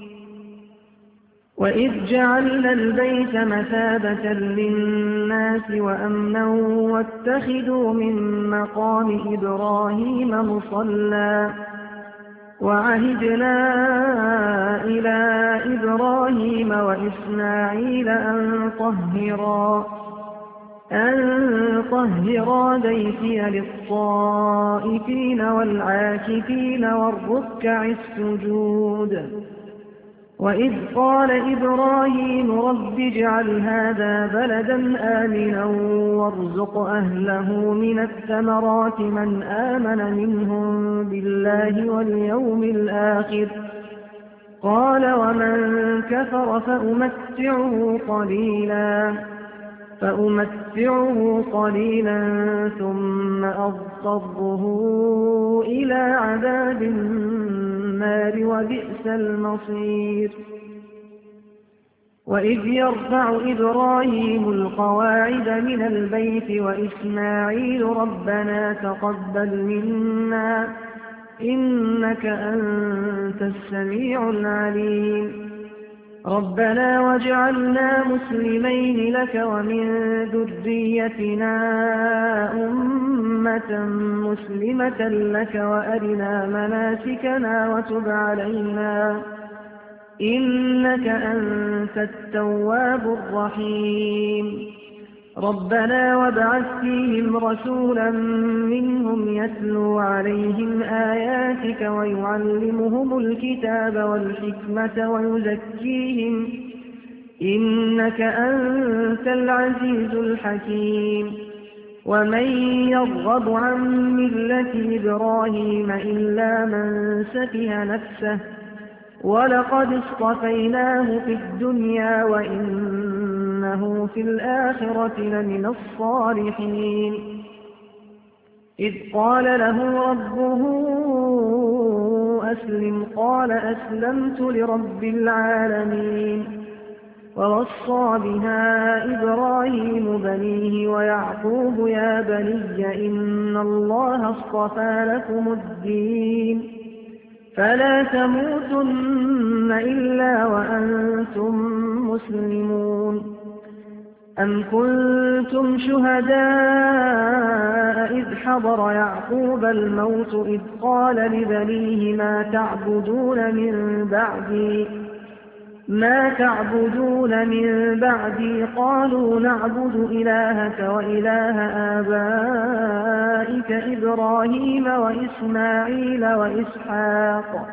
وإذ جعلنا البيت مثابة للناس وأمنا واتخذوا من مقام إبراهيم مصلى وعهدنا إلى إبراهيم وإسماعيل أن طهرا بيتي للطائفين والعاكفين والركع السجود وإذ قال إبراهيم رب اجعل هذا بلدا آمنا وارزق أهله من الثمرات من آمن منهم بالله واليوم الآخر قال ومن كفر فأمتعه قليلا ثم أضطره إلى عذاب النار وبئس المصير وإذ يرفع إبراهيم القواعد من البيت وإسماعيل ربنا تقبل منا إنك أنت السميع العليم ربنا واجعلنا مسلمين لك ومن ذريتنا أمة مسلمة لك وأرنا مناسكنا وتب علينا إنك أنت التواب الرحيم ربنا وابعث فيهم رسولا منهم يتلو عليهم آياتك ويعلمهم الكتاب والحكمة ويزكيهم إنك أنت العزيز الحكيم ومن يرغب عن ملة إبراهيم إلا من سفه نفسه ولقد اصطفيناه في الدنيا وإنه في الآخرة لمن الصالحين إذ قال له ربه أسلم قال أسلمت لرب العالمين ووصى بها إبراهيم بنيه ويعقوب يا بني إن الله اصطفى لكم الدين فلا تموتن إلا وأنتم مسلمون أم كنتم شهداء إذ حضر يعقوب الموت إذ قال لبنيه ما تعبدون من بعدي قالوا نعبد إلهك وإله آبائك إبراهيم وإسماعيل وإسحاق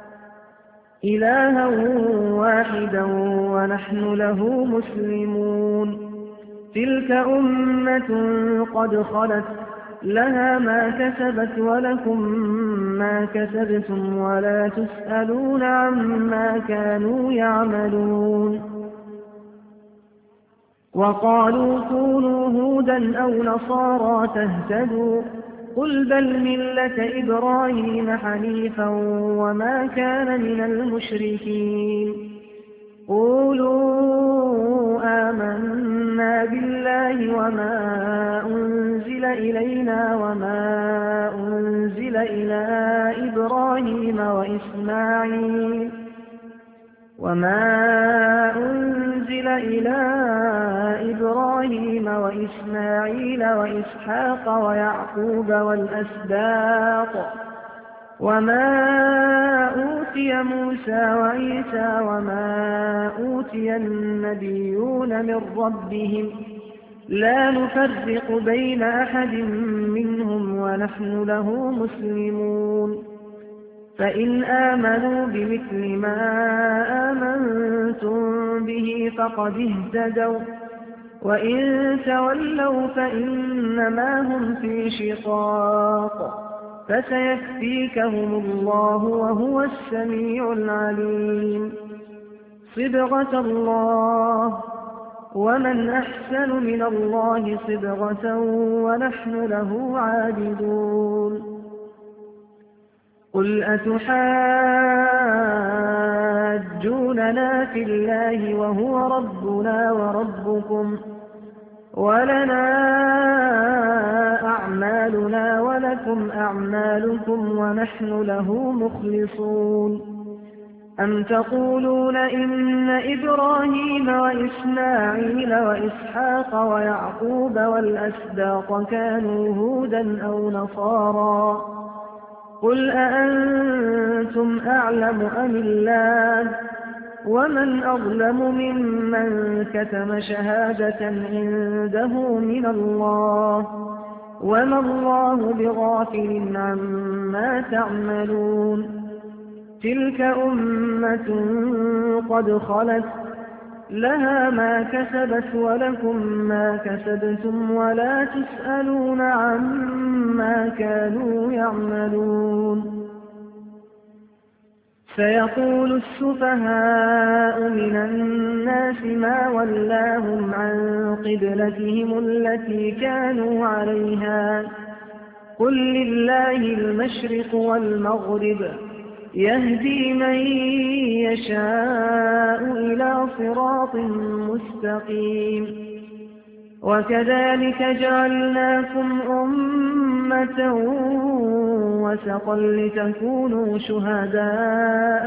إلها واحدا ونحن له مسلمون تلك أمة قد خلت لها ما كسبت ولكم ما كسبتم ولا تسألون عما كانوا يعملون وقالوا كونوا هودا أو نصارى تهتدوا قل بل ملة إبراهيم حنيفا وما كان من المشركين قولوا آمنا بالله وما أنزل إلينا وما أنزل إلى إبراهيم وإسماعيل وإسحاق ويعقوب والأسباط وما أوتي موسى وعيسى وما أوتي النبيون من ربهم لا نفرق بين أحد منهم ونحن له مسلمون فإن آمنوا بمثل ما آمنتم به فقد اهتدوا وإن تولوا فإنما هم في شقاق فسيكفيكهم الله وهو السميع العليم صبغة الله ومن أحسن من الله صبغة ونحن له عابدون قل أتحاجوننا في الله وهو ربنا وربكم ولنا أعمالنا ولكم أعمالكم ونحن له مخلصون أم تقولون إن إبراهيم وإسماعيل وإسحاق ويعقوب والأسباط كانوا هودا أو نصارى قل أأنتم أعلم أم الله ومن أظلم ممن كتم شهادة عنده من الله وما الله بغافل عما تعملون تلك أمة قد خلت لها ما كسبت ولكم ما كسبتم ولا تسألون عما كانوا يعملون سيقول السفهاء من الناس ما ولاهم عن قبلتهم التي كانوا عليها قل لله المشرق والمغرب يهدي من يشاء إلى صراط مستقيم وكذلك جعلناكم أمة وسطا لتكونوا شهداء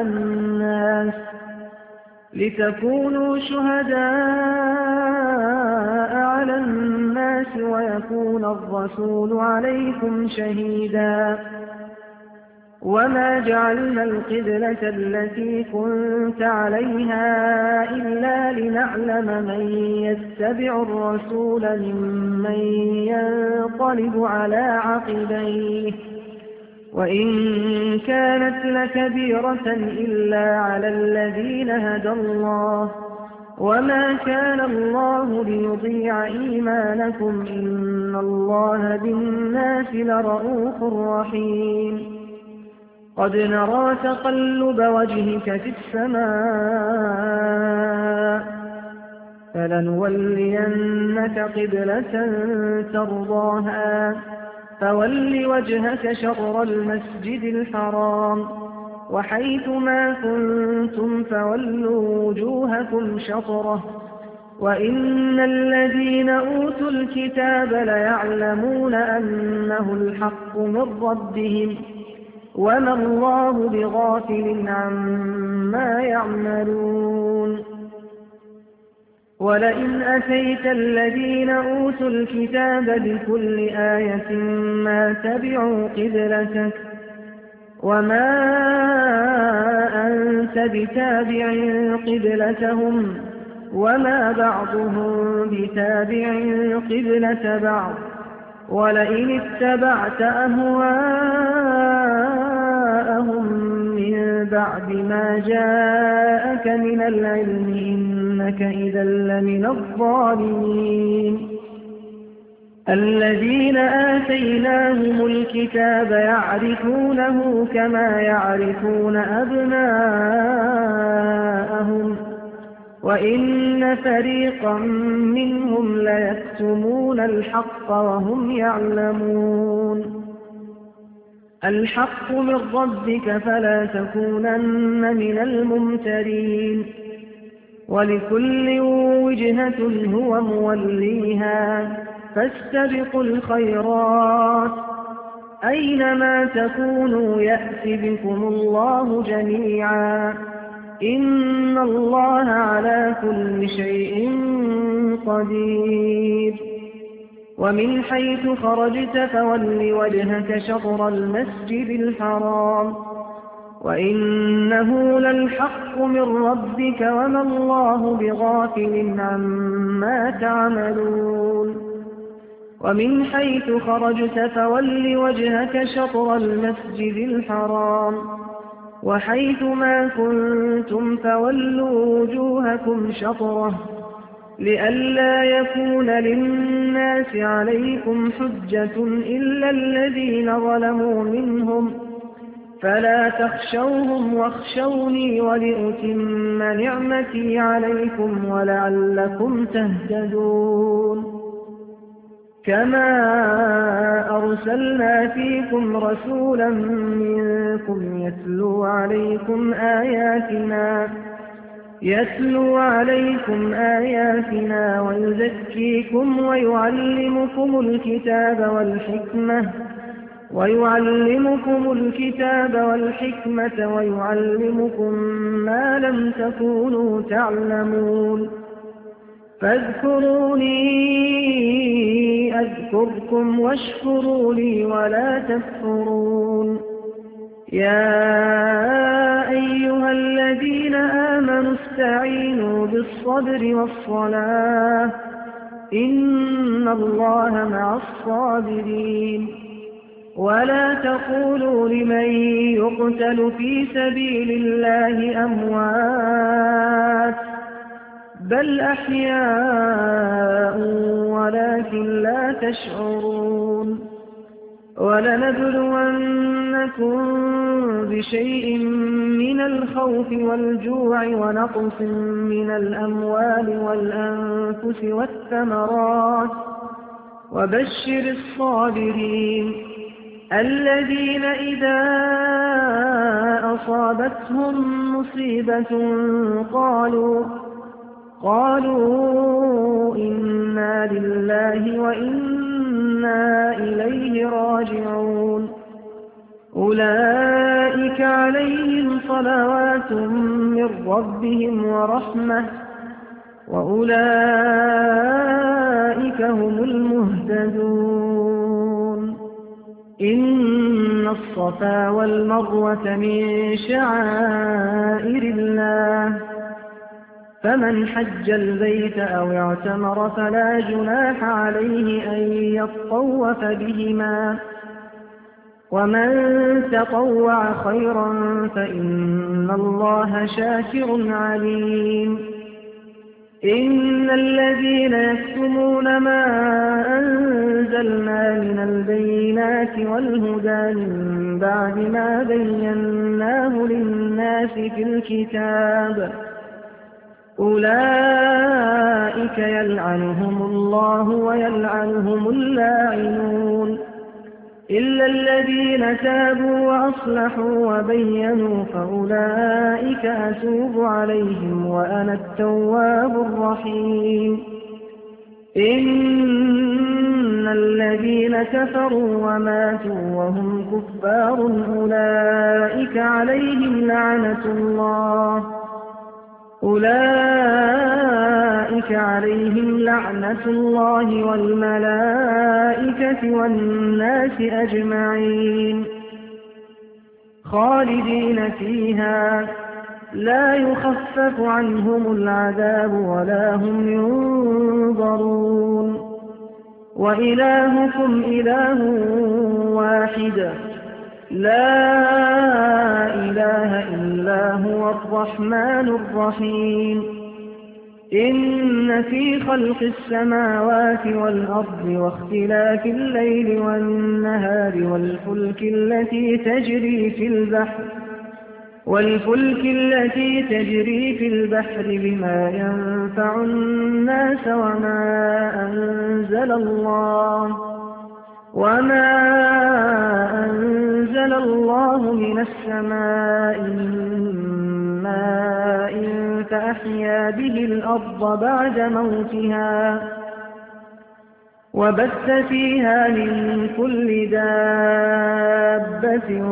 على الناس ويكون الرسول عليكم شهيدا وما جعلنا القبلة التي كنت عليها إلا لنعلم من يتبع الرسول ممن ينقلب على عقبيه وإن كانت لكبيرة إلا على الذين هدى الله وما كان الله ليضيع إيمانكم إن الله بالناس لرءوف رحيم قد نرى تقلب وجهك في السماء فلنولينك قبلة ترضاها فول وجهك شطر المسجد الحرام وحيث ما كنتم فولوا وجوهكم شطره وإن الذين أوتوا الكتاب ليعلمون أنه الحق من ربهم وما الله بغافل عما يعملون ولئن أتيت الذين أوتوا الكتاب بكل آية ما تبعوا قبلتك وما أنت بتابع قبلتهم وما بعضهم بتابع قبلة بعض ولئن اتبعت أهواءهم من بعد ما جاءك من العلم إنك إذا لمن الظالمين الذين آتيناهم الكتاب يعرفونه كما يعرفون أبناءهم وإن فريقا منهم ليكتمون الحق وهم يعلمون الحق من ربك فلا تكونن من الممترين ولكل وجهة هو موليها فاستبقوا الخيرات أينما تكونوا يأت بكم الله جميعا إن الله على كل شيء قدير ومن حيث خرجت فول وجهك شطر المسجد الحرام وإنه للحق من ربك وما الله بغافل عما تعملون ومن حيث خرجت فول وجهك شطر المسجد الحرام وحيث ما كنتم فولوا وجوهكم شطره لئلا يكون للناس عليكم حجة إلا الذين ظلموا منهم فلا تخشوهم واخشوني ولأتم نعمتي عليكم ولعلكم تهتدون كما أرسلنا فيكم رسولا منكم يتلو عليكم آياتنا ويزكيكم ويعلمكم الكتاب والحكمة ويعلمكم ما لم تكونوا تعلمون فاذكروني أذكركم واشكروا لي ولا تكفرون يا أيها الذين آمنوا استعينوا بالصبر والصلاة إن الله مع الصابرين ولا تقولوا لمن يقتل في سبيل الله أموات بل أحياء ولكن لا تشعرون ولنبلونكم بشيء من الخوف والجوع ونقص من الأموال والأنفس والثمرات وبشر الصابرين الذين إذا أصابتهم مصيبة قالوا إنا لله وإنا إليه راجعون أولئك عليهم صلوات من ربهم ورحمة وأولئك هم المهتدون إن الصفا والمروة من شعائر الله فمن حج البيت أو اعتمر فلا جناح عليه أن يطوف بهما ومن تطوع خيرا فإن الله شاكر عليم إن الذين يكتمون ما أنزلنا من البينات والهدى من بعد ما بيناه للناس في الكتاب أولئك يلعنهم الله ويلعنهم اللاعنون إلا الذين تابوا وأصلحوا وبينوا فأولئك أتوب عليهم وأنا التواب الرحيم. إن الذين كفروا وماتوا وهم كفار أولئك عليهم لعنة الله والملائكة والناس أجمعين خالدين فيها لا يخفف عنهم العذاب ولا هم ينظرون. وإلهكم إله واحد لا إله إلا هو الرحمن الرحيم. إن في خلق السماوات والأرض واختلاف الليل والنهار والفلك التي تجري في البحر بما ينفع الناس وما أنزل الله من السماء من ماء فأحيا به الأرض بعد موتها وبث فيها من كل دابة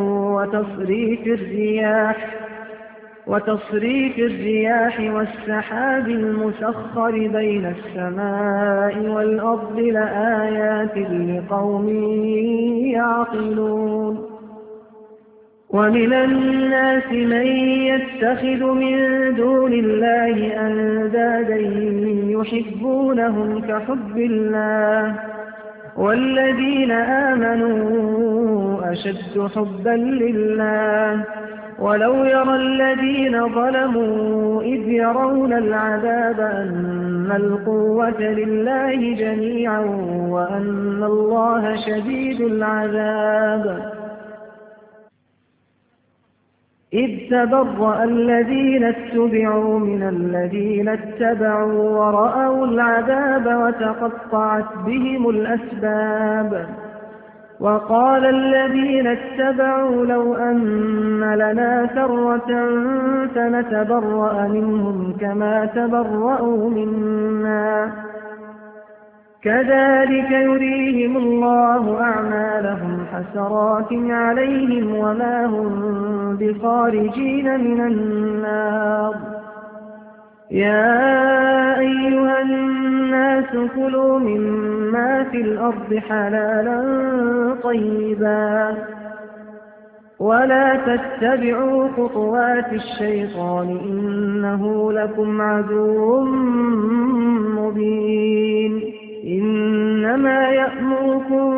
وتصريف الرياح والسحاب المسخر بين السماء والأرض لآيات لقوم يعقلون. ومن الناس من يتخذ من دون الله أندادا يحبونهم كحب الله والذين آمنوا أشد حبا لله. ولو يرى الذين ظلموا إذ يرون العذاب أن القوة لله جميعا وأن الله شديد العذاب إذ تبرأ الذين اتبعوا من الذين اتبعوا ورأوا العذاب وتقطعت بهم الأسباب. وقال الذين اتبعوا لو أن لنا كرة فنتبرأ منهم كما تبرأوا منا كذلك يريهم الله أعمالهم حسرات عليهم وما هم بخارجين من النار. يا أيها الناس كلوا مما في الأرض حلالا طيبا ولا تتبعوا خطوات الشيطان إنه لكم عدو مبين. إنما يأمركم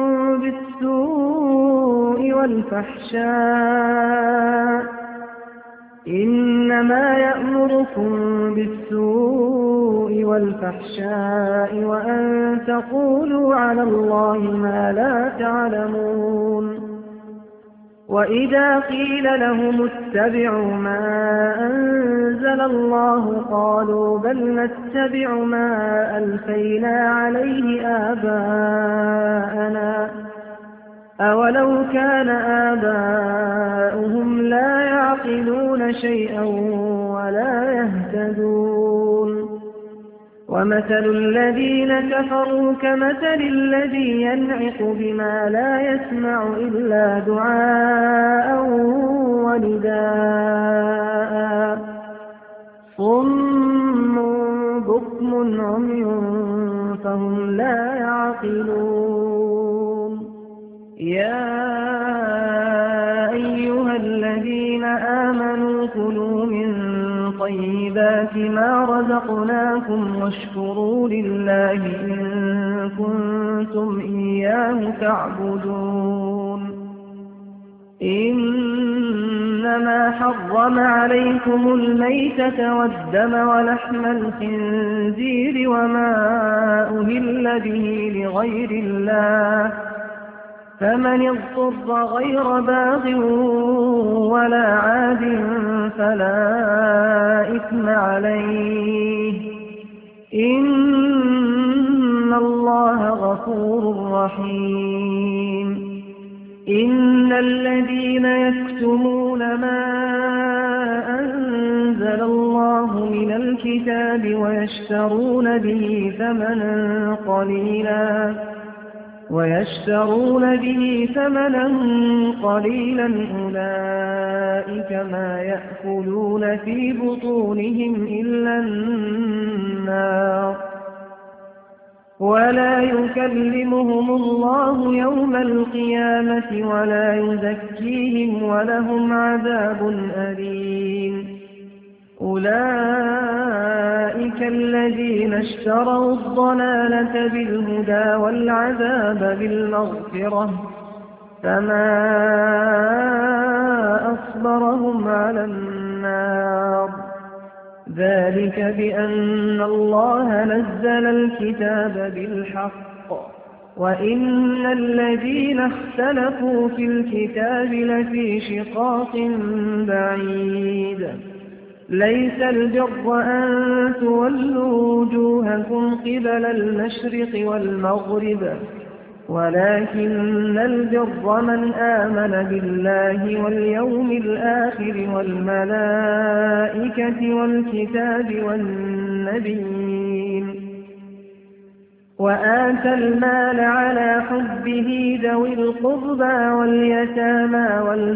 بالسوء والفحشاء وأن تقولوا على الله ما لا تعلمون. وإذا قيل لهم اتبعوا ما أنزل الله قالوا بل نتبع ما ألفينا عليه آباءنا أولو كان آباؤهم لا يعقلون شيئا ولا يهتدون. ومثل الذين كفروا كمثل الذي ينعق بما لا يسمع إلا دعاء ونداء صم بكم عمي فهم لا يعقلون. يا أيها الذين آمنوا كلوا من طيبات ما رزقناكم واشكروا لله إن كنتم إياه تعبدون. إنما حرم عليكم الميتة والدم ولحم الخنزير وما أهل به لغير الله فمن اضطر غير باغ ولا عاد فلا إثم عليه إن الله غفور رحيم. إن الذين يكتمون ما أنزل الله من الكتاب ويشترون به ثمنا قليلا أولئك ما يأكلون في بطونهم إلا النار ولا يكلمهم الله يوم القيامة ولا يزكيهم ولهم عذاب أليم أولئك الذين اشتروا الضلالة بالهدى والعذاب بالمغفرة فما أصبرهم على النار ذلك بأن الله نزل الكتاب بالحق وإن الذين اختلفوا في الكتاب لفي شقاق بعيد ليس البر أن تولوا وجوهكم قبل المشرق والمغرب ولكن البر من آمن بالله واليوم الآخر والملائكة والكتاب والنبيين وآتى المال على حبه ذوي القربى واليتامى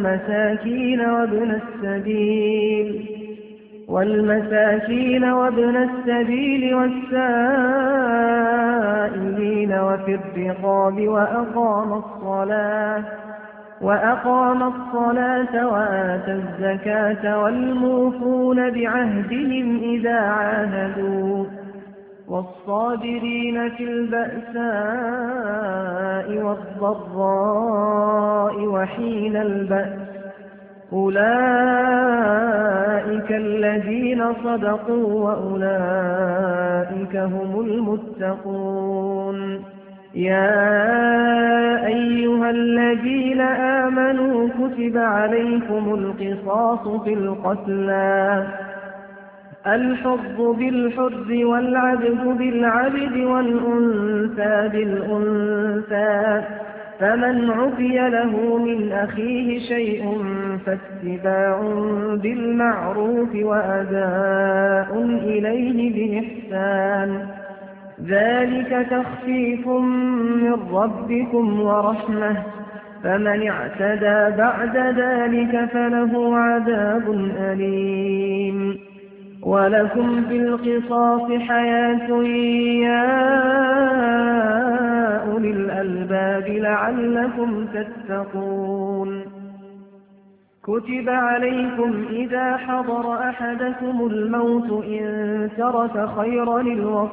والمساكين وابن السبيل والسائلين وفي الرقاب وأقام الصلاة وآتى الزكاة والموفون بعهدهم إذا عاهدوا والصابرين في البأساء والضراء وحين البأس أولئك الذين صدقوا وأولئك هم المتقون يا أيها الذين آمنوا كتب عليكم القصاص في القتلى الحر بالحر والعبد بالعبد والأنثى بالأنثى فمن عفي له من أخيه شيء فاتباع بالمعروف وأداء إليه بإحسان ذلك تخفيف من ربكم ورحمة فمن اعتدى بعد ذلك فله عذاب أليم ولكم في القصاص حياة يا أولي الألباب لعلكم تتقون كتب عليكم إذا حضر أحدكم الموت إن ترك خيرا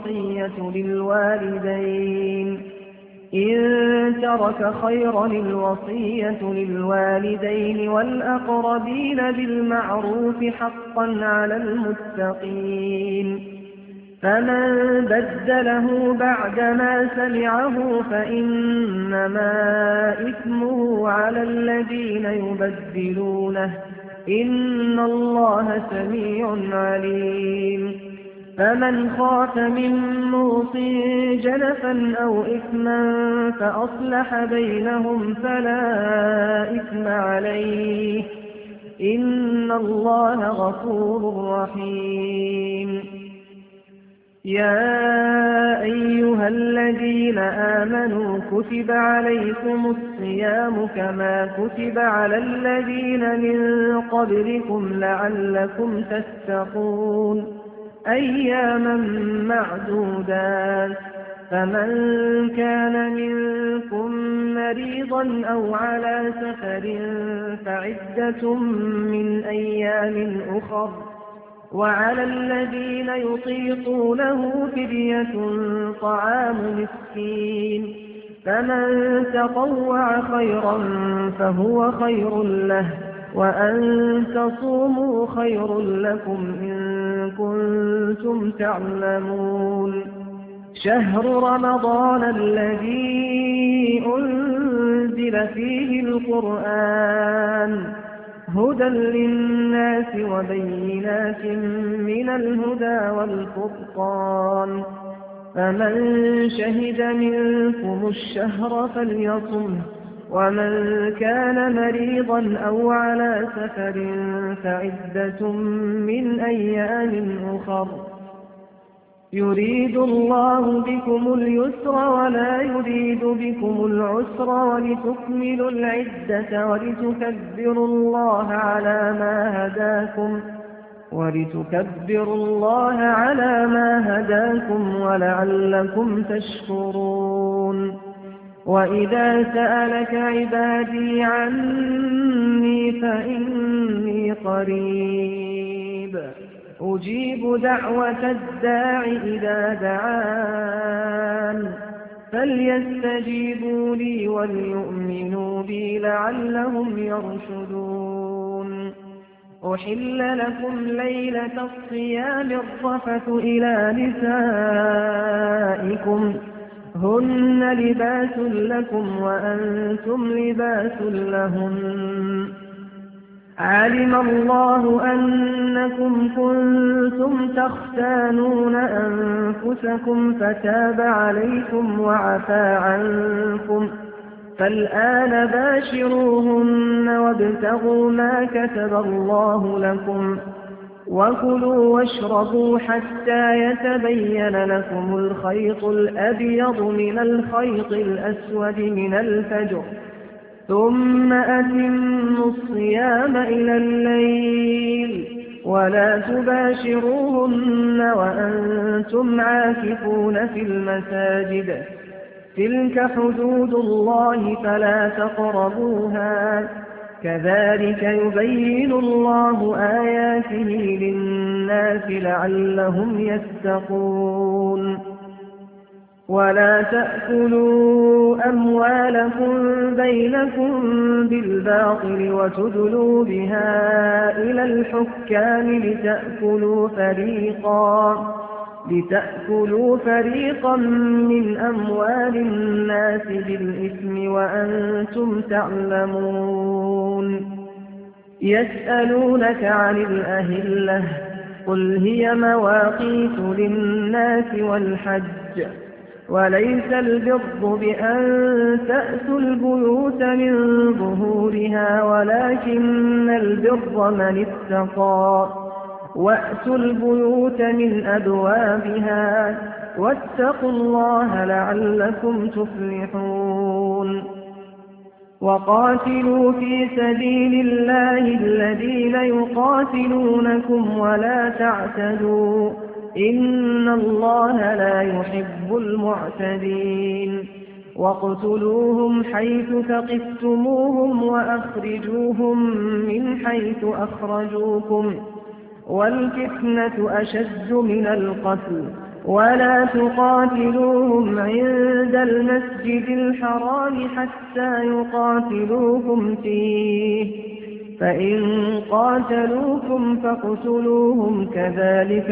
الوصية للوالدين والأقربين بالمعروف حقا على المتقين فمن بدله بعدما سمعه فإنما إثمه على الذين يبدلونه إن الله سميع عليم فمن خاف من موص جنفا أو إثما فأصلح بينهم فلا إثم عليه إن الله غفور رحيم يا أيها الذين آمنوا كتب عليكم الصيام كما كتب على الذين من قبلكم لعلكم تتقون أياما معدودات فمن كان منكم مريضا أو على سفر فعدة من أيام أخر وعلى الذين يطيقونه فدية طعام مسكين فمن تطوع خيرا فهو خير له وأن تصوموا خير لكم إن كنتم تعلمون شهر رمضان الذي أنزل فيه القرآن هدى للناس وبينات من الهدى والفرقان فمن شهد منكم الشهر فليصمه ومن كان مريضا أو على سفر فعدة من أيام أخر يريد الله بكم اليسر ولا يريد بكم العسر ولتكملوا العدة ولتكبروا الله على ما هداكم ولعلكم تشكرون وإذا سألك عبادي عني فإني قريب أجيب دعوة الداع إذا دعان فليستجيبوا لي وليؤمنوا بي لعلهم يرشدون أحل لكم ليلة الصيام الرفث إلى نسائكم هن لباس لكم وأنتم لباس لهن علم الله أنكم كنتم تختانون أنفسكم فتاب عليكم وعفى عنكم فالآن باشروهن وابتغوا ما كتب الله لكم وكلوا واشربوا حتى يتبين لكم الخيط الأبيض من الخيط الأسود من الفجر ثم أتموا الصيام إلى الليل ولا تباشروهن وأنتم عاكفون في المساجد تلك حدود الله فلا تقربوها كذلك يبين الله آياته للناس لعلهم يتقون ولا تأكلوا أموالكم بينكم بالباطل وتدلوا بها إلى الحكام لتأكلوا فريقا من أموال الناس بالإثم وأنتم تعلمون يسألونك عن الأهلة قل هي مواقيت للناس والحج وليس البر بأن تأتوا البيوت من ظهورها ولكن البر من اتقى وأتوا البيوت من أبوابها واتقوا الله لعلكم تفلحون وقاتلوا في سبيل الله الذين يقاتلونكم ولا تعتدوا إن الله لا يحب المعتدين واقتلوهم حيث ثقفتموهم وأخرجوهم من حيث أخرجوكم والفتنة أشد من القتل ولا تقاتلوهم عند المسجد الحرام حتى يقاتلوكم فيه فإن قاتلوكم فاقتلوهم كذلك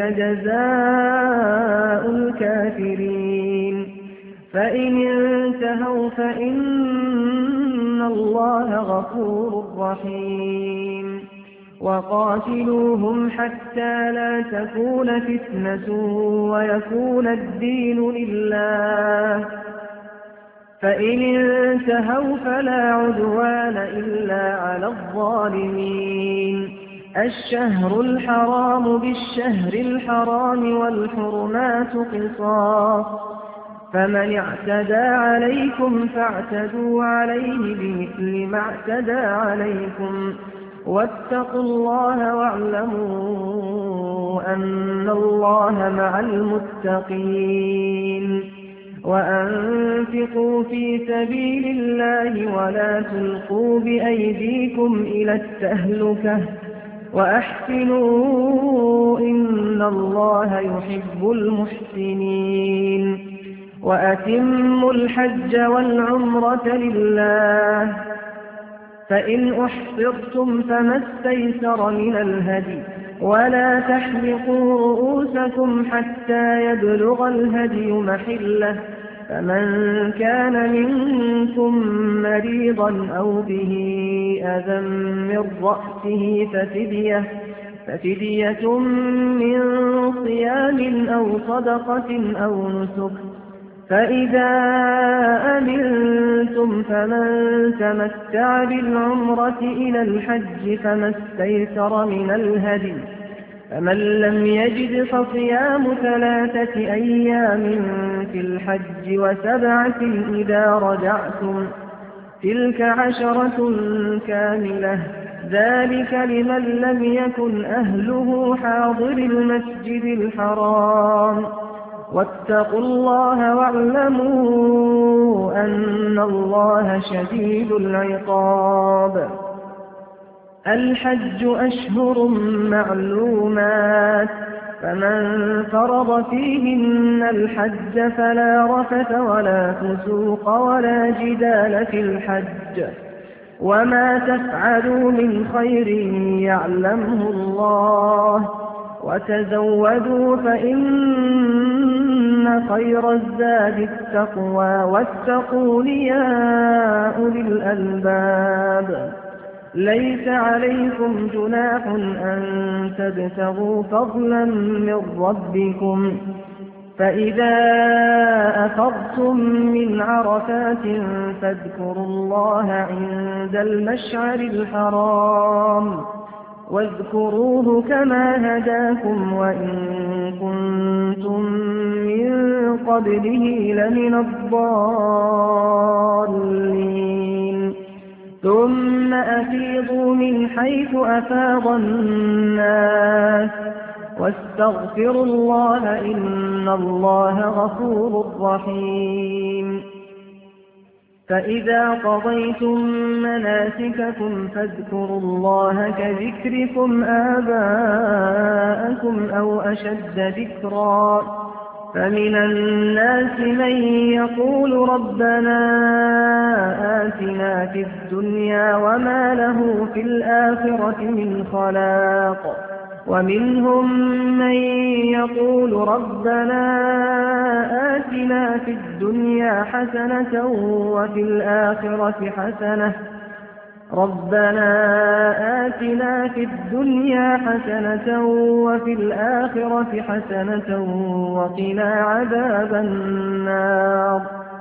جزاء الكافرين فإن انتهوا فإن الله غفور رحيم وقاتلوهم حتى لا تكون فتنة ويكون الدين لله فإن انتهوا فلا عدوان إلا على الظالمين الشهر الحرام بالشهر الحرام والحرمات قصاص فمن اعتدى عليكم فاعتدوا عليه بمثل ما اعتدى عليكم واتقوا الله واعلموا أن الله مع المتقين وأنفقوا في سبيل الله ولا تلقوا بأيديكم إلى التهلكة وأحسنوا إن الله يحب المحسنين وأتموا الحج والعمرة لله فإن أحصرتم فما استيسر من الهدي ولا تحلقوا رؤوسكم حتى يبلغ الهدي محله فمن كان منكم مريضا أو به أذى من رأسه ففدية, من صيام أو صدقة أو نسك فإذا أمنتم فمن تمتع بالعمرة إلى الحج فما استيسر من الهدي، فمن لم يجد فصيام 3 أيام في الحج و7 إذا رجعتم، تلك 10 كاملة، ذلك لمن لم يكن أهله حاضر المسجد الحرام. واتقوا الله واعلموا أن الله شديد العقاب. الحج أشهر معلومات، فمن فرض فيهن الحج فلا رفث ولا فسوق ولا جدال في الحج، وما تفعلوا من خير يعلمه الله، وتزودوا فإن خير الزاد التقوى، واتقون يا أولي الألباب. ليس عليكم جناح أن تبتغوا فضلا من ربكم، فإذا أفضتم من عرفات فاذكروا الله عند المشعر الحرام، واذكروه كما هداكم وإن كنتم من قبله لمن الضالين. ثم أفيضوا من حيث أفاض الناس واستغفروا الله إن الله غفور رحيم. فإذا قضيتم مناسككم فاذكروا الله كذكركم آباءكم أو أشد ذكرا، فمن الناس من يقول ربنا آتنا في الدنيا وما له في الآخرة من خلاق، ومنهم من يقول ربنا آتنا في الدنيا حسنة وفي الآخرة حسنة وفي الآخرة حسنة وقنا عذاب النار.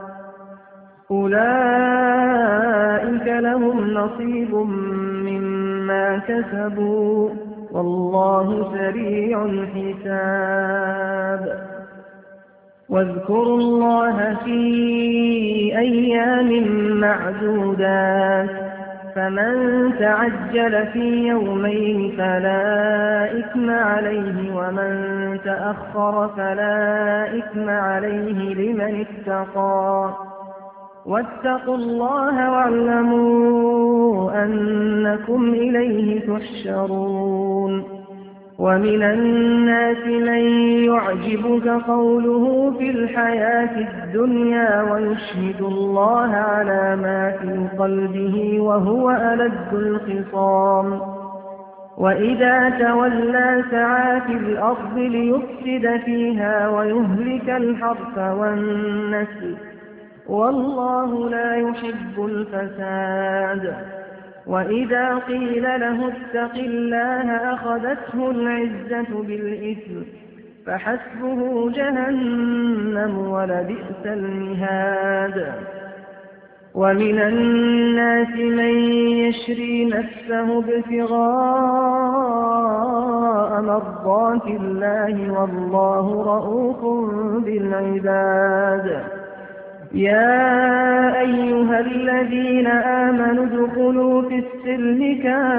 أولئك لهم نصيب مما كسبوا والله سريع الحساب. واذكروا الله في أيام معدودات، فمن تعجل في يومين فلا إثم عليه، ومن تأخر فلا إثم عليه لمن اتقى. واتقوا الله واعلموا أنكم إليه تحشرون. ومن الناس من يعجبك قوله في الحياة الدنيا ويشهد الله على ما في قلبه وهو ألد الخصام، وإذا تولى سعى في الأرض ليفسد فيها ويهلك الحرث والنسل، والله لا يحب الفساد. وإذا قيل له اتق الله أخذته العزة بالإثم، فحسبه جهنم ولبئس المهاد. ومن الناس من يشري نفسه ابتغاء مرضات الله والله رؤوف بالعباد. يا أيها الذين آمنوا ادخلوا في السلم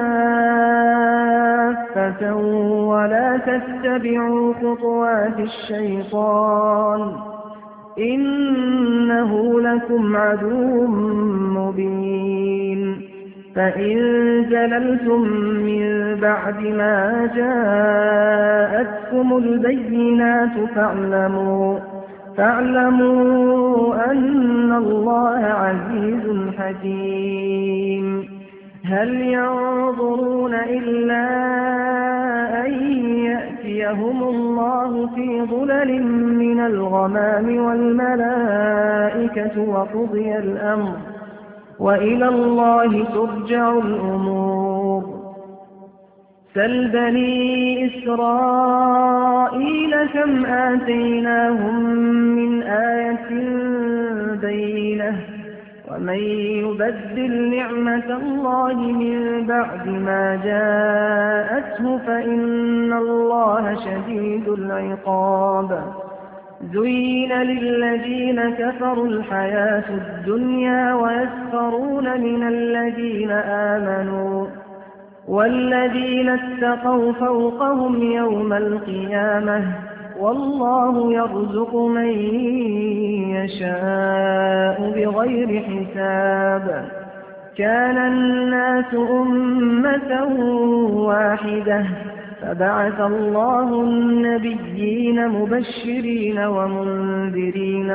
كافة ولا تتبعوا خطوات الشيطان إنه لكم عدو مبين. فإن زللتم من بعد ما جاءتكم البينات فاعلموا أن الله عزيز حكيم. هل ينظرون إلا أن يأتيهم الله في ظلل من الغمام والملائكة وقضي الأمر وإلى الله ترجع الأمور. سل بني إسرائيل كم آتيناهم من آية بينة ومن يبدل نعمة الله من بعد ما جاءته فإن الله شديد العقاب زين للذين كفروا الحياة الدنيا ويسخرون من الذين آمنوا والذين اتقوا فوقهم يوم القيامة والله يرزق من يشاء بغير حساب كان الناس أمة واحدة فبعث الله النبيين مبشرين ومنذرين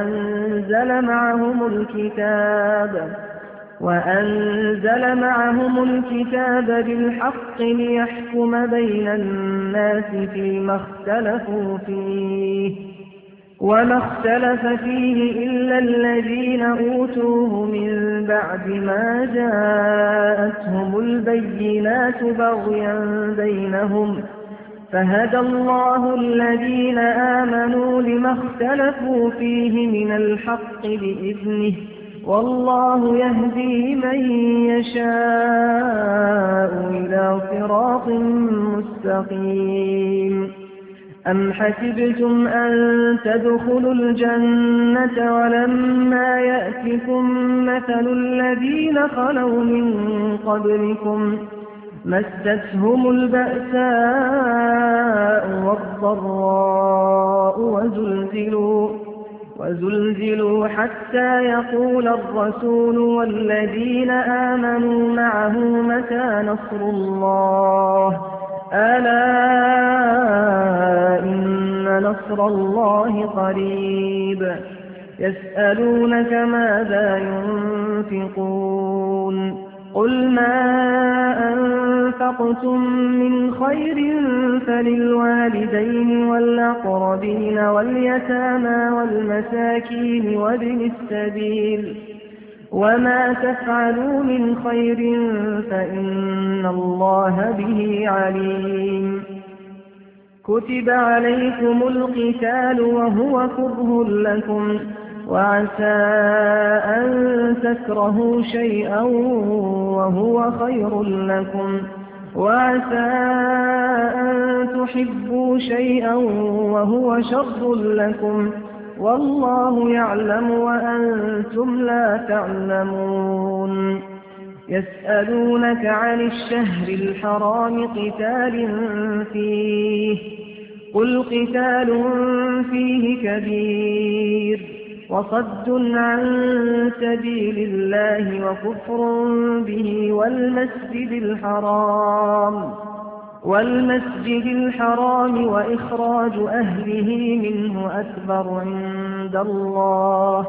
وأنزل معهم الكتاب بالحق ليحكم بين الناس فيما اختلفوا فيه وما اختلف فيه إلا الذين أوتوه من بعد ما جاءتهم البينات بغيا بينهم فهدى الله الذين آمنوا لما اختلفوا فيه من الحق بإذنه والله يهدي من يشاء إلى صراط مستقيم أم حسبتم أن تدخلوا الجنة ولما يأتكم مثل الذين خلوا من قبلكم مستهم البأساء والضراء وزلزلوا حتى يقول الرسول والذين آمنوا معه متى نصر الله ألا إن نصر الله قريب يسألونك ماذا ينفقون قل ما أنفقتم من خير فللوالدين والأقربين واليتامى والمساكين وابن السبيل وما تفعلوا من خير فإن الله به عليم كتب عليكم القتال وهو كره لكم وعسى أن تكرهوا شيئا وهو خير لكم وعسى أن تحبوا شيئا وهو شر لكم والله يعلم وأنتم لا تعلمون يسألونك عن الشهر الحرام قتال فيه قل قتال فيه كبير وصد عن سبيل الله وكفر به والمسجد الحرام وإخراج أهله منه أكبر عند الله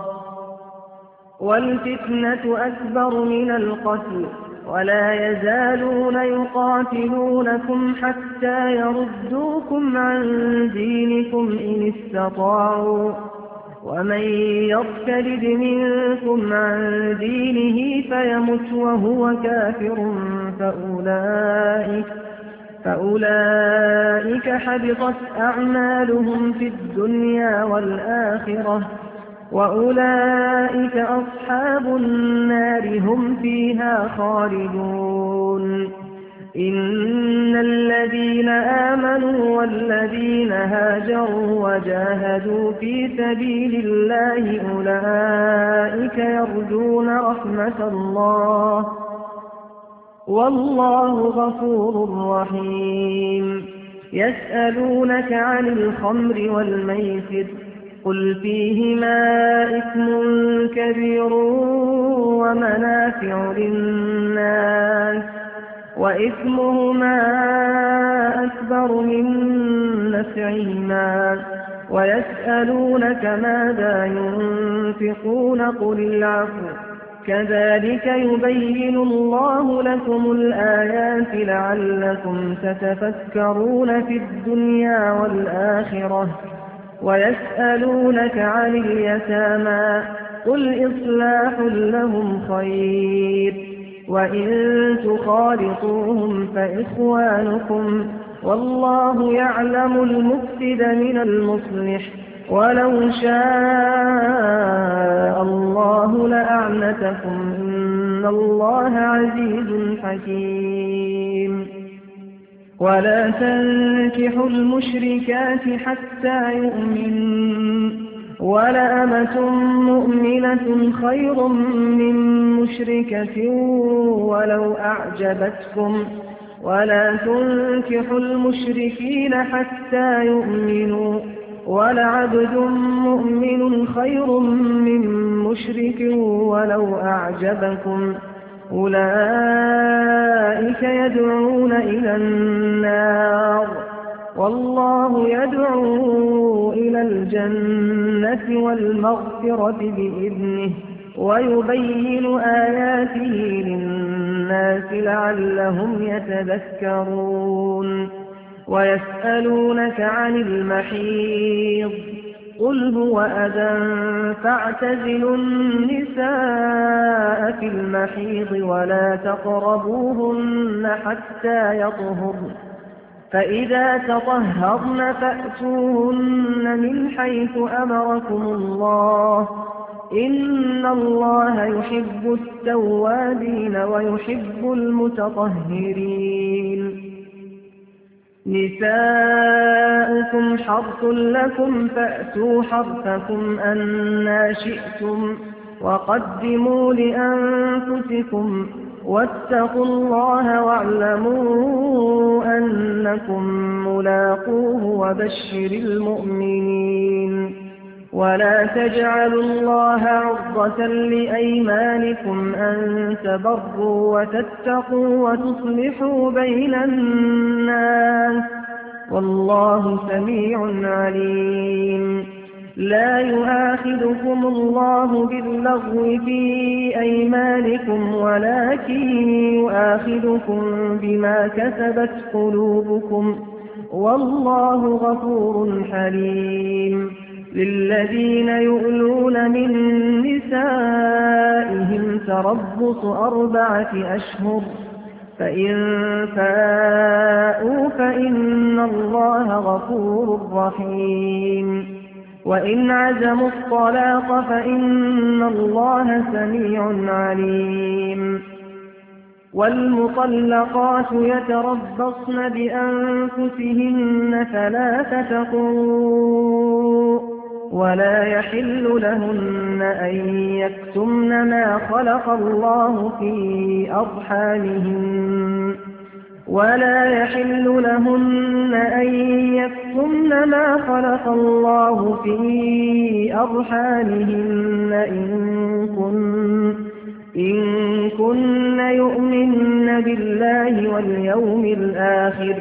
والفتنة أكبر من القتل ولا يزالون يقاتلونكم حتى يردوكم عن دينكم إن استطاعوا ومن يرتد منكم عن دينه فيمت وهو كافر فأولئك حبطت أعمالهم في الدنيا والآخرة وأولئك أصحاب النار هم فيها خالدون إن الذين آمنوا والذين هاجروا وجاهدوا في سبيل الله أولئك يرجون رحمة الله والله غفور رحيم يسألونك عن الخمر والميسر قل فيهما إثم كبير ومنافع للناس وإثمهما أكبر من نفعهما ويسألونك ماذا ينفقون قل العفو كذلك يبين الله لكم الآيات لعلكم تتفكرون في الدنيا والآخرة ويسألونك عن اليتامى قل إصلاح لهم خير وإن تخالطوهم فإخوانكم والله يعلم المفسد من المصلح ولو شاء الله لأعنتكم إن الله عزيز حكيم ولا تنكحوا المشركات حتى يؤمنوا ولأمة مؤمنة خير من مشركة ولو أعجبتكم ولا تنكحوا المشركين حتى يؤمنوا ولعبد مؤمن خير من مشرك ولو أعجبكم أولئك يدعون إلى النار والله يدعو إلى الجنة والمغفرة بإذنه ويبين آياته للناس لعلهم يتذكرون ويسألونك عن المحيض قل هو أذى فاعتزلوا النساء في المحيض ولا تقربوهن حتى يطهرن فإذا تطهرن فأتوهن من حيث أمركم الله إن الله يحب التوابين ويحب المتطهرين نساؤكم حرث لكم فأتوا حرثكم أنى شئتم وقدموا لأنفسكم واتقوا الله واعلموا أنكم ملاقوه وبشر المؤمنين ولا تجعلوا الله عرضة لأيمانكم أن تبروا وتتقوا وتصلحوا بين الناس والله سميع عليم لا يؤاخذكم الله باللغو في أيمانكم ولكن يؤاخذكم بما كسبت قلوبكم والله غفور حليم للذين يؤلون من نسائهم تربص 4 أشهر فإن فاءوا فإن الله غفور رحيم وإن عزموا الطلاق فإن الله سميع عليم والمطلقات يتربصن بأنفسهن 3 قروء ولا يحل لهن أن يكتمن ما خلق الله في أرحامهن إن كن يؤمن بالله واليوم الآخر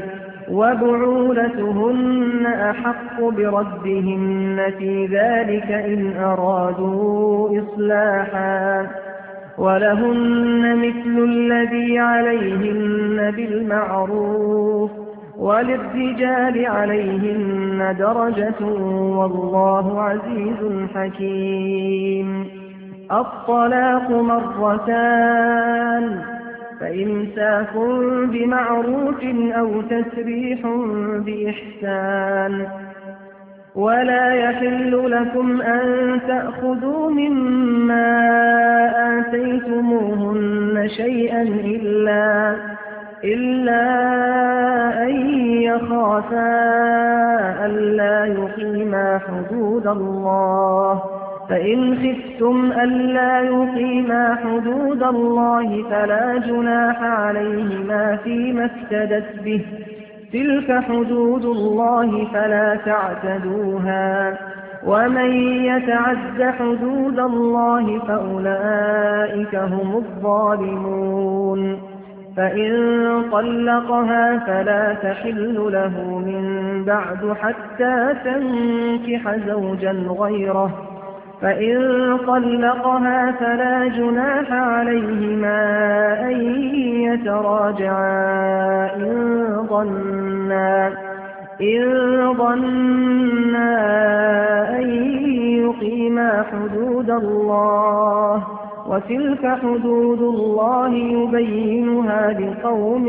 وبعولتهن أحق بردهن في ذلك إن أرادوا إصلاحا ولهن مثل الذي عليهن بالمعروف وللرجال عليهن درجة والله عزيز حكيم الطلاق 2 فإمساك بمعروف أو تسريح بإحسان ولا يحل لكم أن تأخذوا مما آتيتموهن شيئا إلا أن يخافا ألا يقيما حدود الله فإن خفتم ألا يقيما حدود الله فلا جناح عليهما فيما افتدت به تلك حدود الله فلا تعتدوها ومن يتعد حدود الله فأولئك هم الظالمون فإن طلقها فلا تحل له من بعد حتى تنكح زوجا غيره فإن طلقها فلا جناح عليهما أن يتراجعا إن ظنا أن يقيما حدود الله وتلك حدود الله يبينها لقوم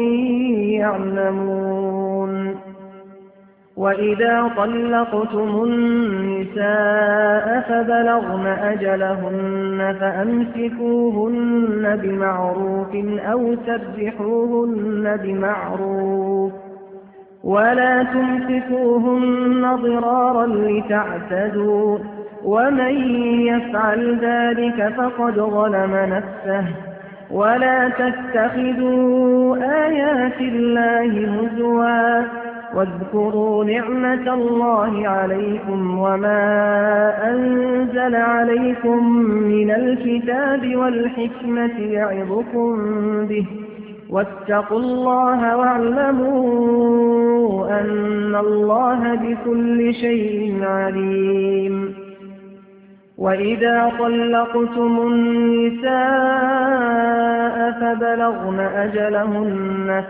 يعلمون. وإذا طلقتم النساء فبلغن أجلهن فأمسكوهن بمعروف أو سرحوهن بمعروف ولا تمسكوهن ضرارا لتعتدوا ومن يفعل ذلك فقد ظلم نفسه. ولا تتخذوا آيات الله هزوا واذكروا نعمة الله عليكم وما أنزل عليكم من الكتاب والحكمة يعظكم به واتقوا الله واعلموا أن الله بكل شيء عليم. وإذا طلقتم النساء فبلغن أجلهن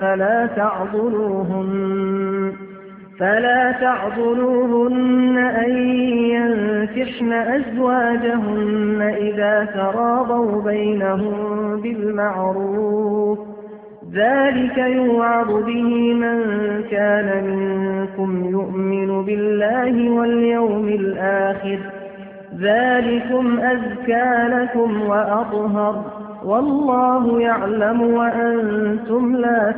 فلا تعضلوهن أن ينكحن أزواجهن إذا تراضوا بينهم بالمعروف ذلك يوعظ به من كان منكم يؤمن بالله واليوم الآخر ذلكم أزكى لكم وأطهر والله يعلم وأنتم لا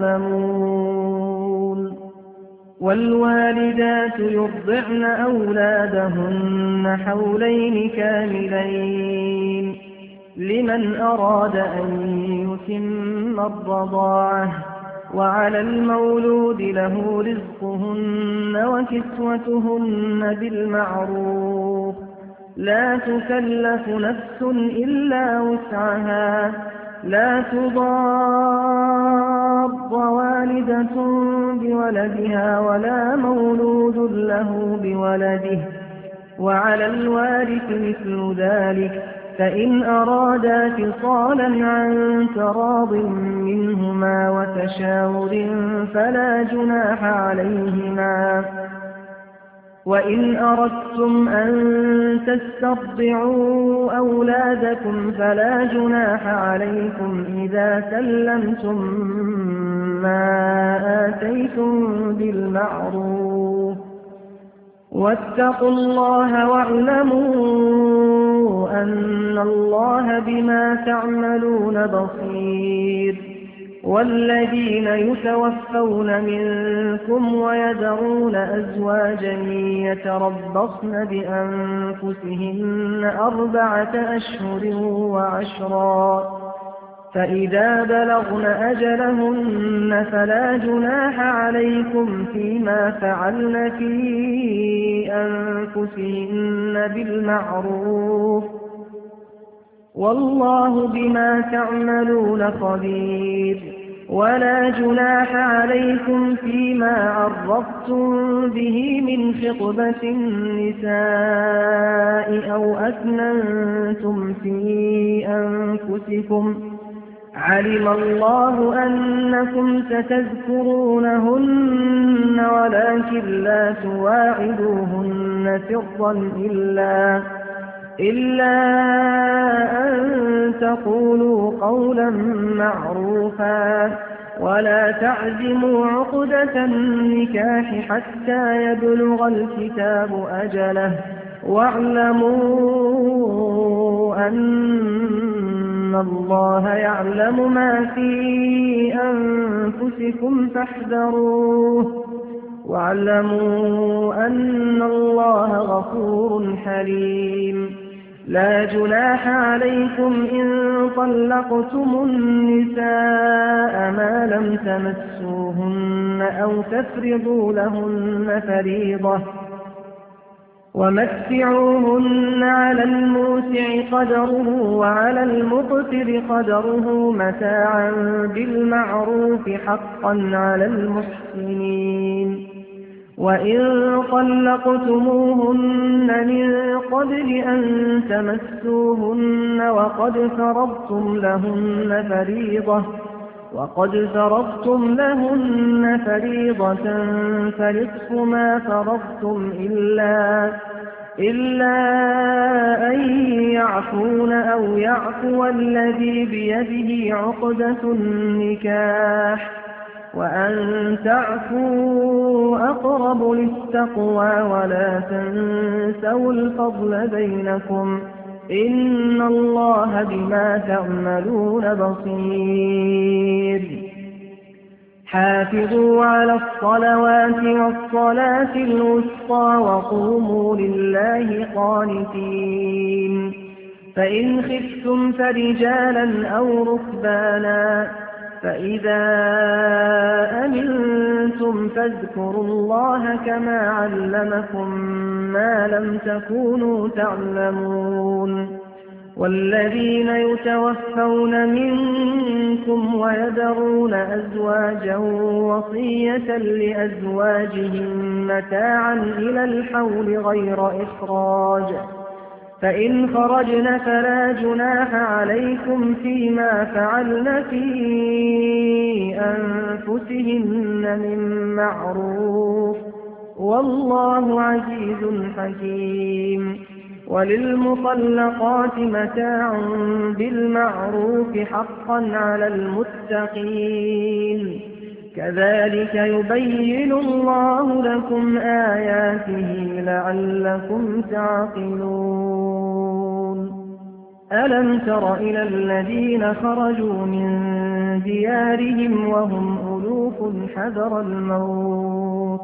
تعلمون. والوالدات يرضعن أولادهن حولين كاملين لمن أراد أن يتم الرضاعة وعلى المولود له رزقهن وكسوتهن بالمعروف لا تكلف نفس إلا وسعها لا تضار والدة بولدها ولا مولود له بولده وعلى الوارث مثل ذلك فإن أرادا فصالا عن تراض منهما وتشاور فلا جناح عليهما. وإن أردتم أن تسترضعوا أولادكم فلا جناح عليكم إذا سلمتم ما آتيتم بالمعروف واتقوا الله واعلموا أن الله بما تعملون بصير. والذين يتوفون منكم ويذرون أزواجا يتربصن بأنفسهن 4 أشهر وعشرا فإذا بلغن أجلهن فلا جناح عليكم فيما فعلن في أنفسهن بالمعروف والله بما تعملون خبير. ولا جناح عليكم فيما عرضتم به من خطبة النساء أو أكننتم في أنفسكم علم الله أنكم ستذكرونهن ولكن لا تواعدوهن سرا إلا أن تقولوا قولا معروفا ولا تعزموا عقدة النكاح حتى يبلغ الكتاب أجله واعلموا أن الله يعلم ما في أنفسكم فاحذروه واعلموا أن الله غفور حليم. لا جناح عليكم إن طلقتم النساء ما لم تمسوهن أو تفرضوا لهن فريضة ومتعوهن على الموسع قدره وعلى المقتر قدره متاعا بالمعروف حقا على المحسنين. وإن طلقتموهن من قبل أن تمسوهن وقد فرضتم لهن فريضة فنصف ما فرضتم إلا أن تعفون أو يعفو الذي بيده عقدة النكاح وأن تعفوا أقرب للتقوى ولا تنسوا الفضل بينكم إن الله بما تعملون بصير حافظوا على الصلوات والصلاة الوسطى وقوموا لله قانتين فإن خفتم فرجالا أو ركبانا فإذا أمنتم فاذكروا الله كما علمكم ما لم تكونوا تعلمون والذين يتوفون منكم ويذرون أزواجا وصية لأزواجهم متاعا إلى الحول غير إخراج فإن خرجن فلا جناح عليكم فيما فعلن في أنفسهن من معروف والله عزيز حكيم وللمطلقات متاع بالمعروف حقا على المتقين كذلك يبين الله لكم آياته لعلكم تعقلون ألم تر إلى الذين خرجوا من ديارهم وهم ألوف حذر الموت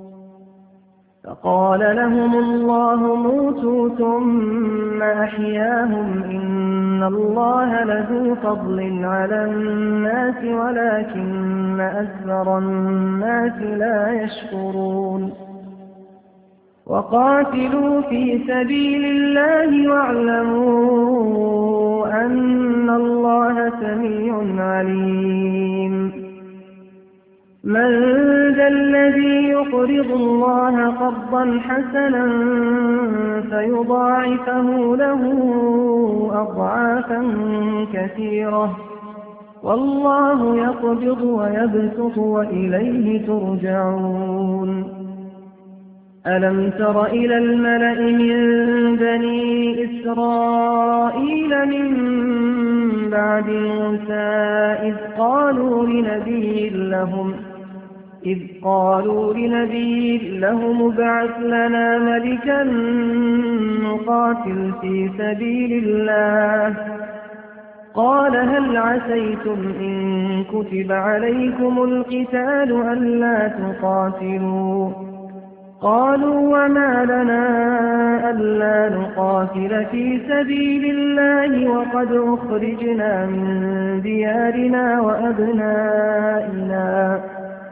فقال لهم الله موتوا ثم أحياهم إن الله لذو فضل على الناس ولكن أكثر الناس لا يشكرون وقاتلوا في سبيل الله واعلموا أن الله سميع عليم من ذا الذي يقرض الله قرضا حسنا فيضاعفه له أضعافا كثيرة والله يقبض ويبسط وإليه ترجعون ألم تر إلى الملأ من بني إسرائيل من بعد موسى إذ قالوا لنبي لهم ابعث لنا ملكا نقاتل في سبيل الله قال هل عسيتم إن كتب عليكم القتال ألا تقاتلوا قالوا وما لنا ألا نقاتل في سبيل الله وقد أخرجنا من ديارنا وأبنائنا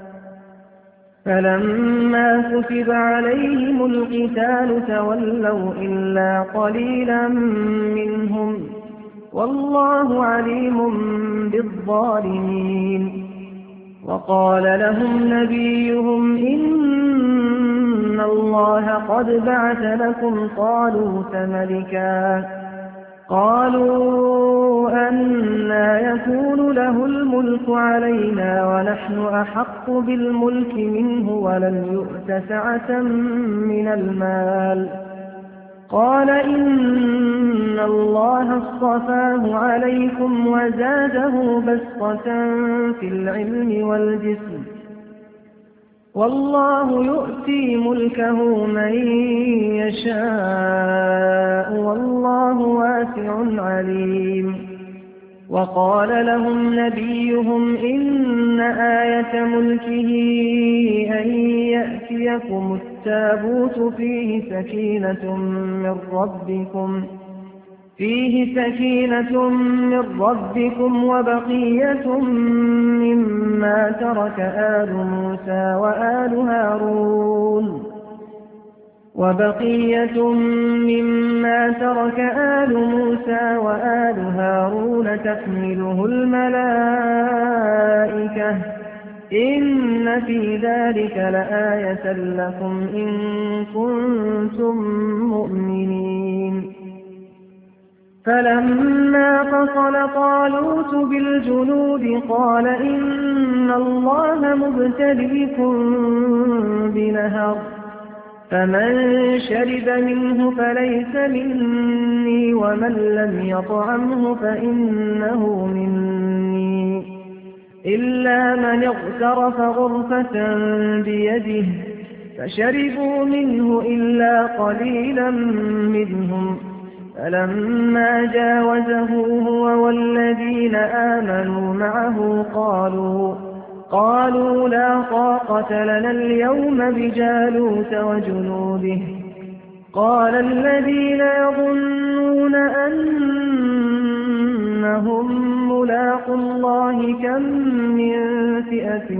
فلما كتب عليهم القتال تولوا إلا قليلا منهم والله عليم بالظالمين وقال لهم نبيهم إن الله قد بعث لكم طالوت ملكا قالوا أنى يكون له الملك علينا ونحن أحق بالملك منه ولم يؤت سعة من المال قال إن الله اصطفاه عليكم وزاده بسطة في العلم والجسم والله يؤتي ملكه من يشاء والله واسع عليم وقال لهم نبيهم إن آية ملكه أن يأتيكم التابوت فيه سكينة من ربكم وبقية مما ترك آل موسى وآل هارون تحمله الملائكة إن في ذلك لآية لكم إن كنتم مؤمنين فلما فصل طالوت بالجنود قال إن الله مبتليكم بنهر فمن شرب منه فليس مني ومن لم يطعمه فإنه مني إلا من اغترف غرفة بيده فشربوا منه إلا قليلا منهم فلما جاوزه هو والذين آمنوا معه قالوا لا طاقة لنا اليوم بجالوت وجنوده قال الذين يظنون أنهم ملاقو الله كم من فئة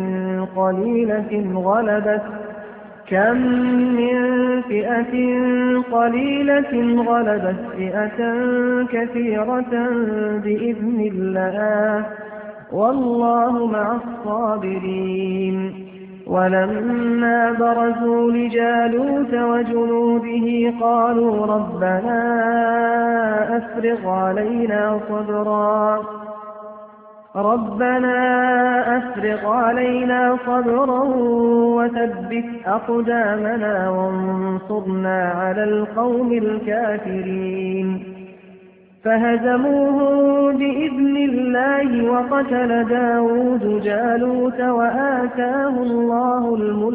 قليلة غلبت فئة كثيرة بإذن الله والله مع الصابرين ولما برزوا لجالوت وجنوده قالوا ربنا أفرغ علينا صبرا وثبت أقدامنا وانصرنا على القوم الكافرين فهزموهم بإذن الله وقتل داود جالوت وآتاه الله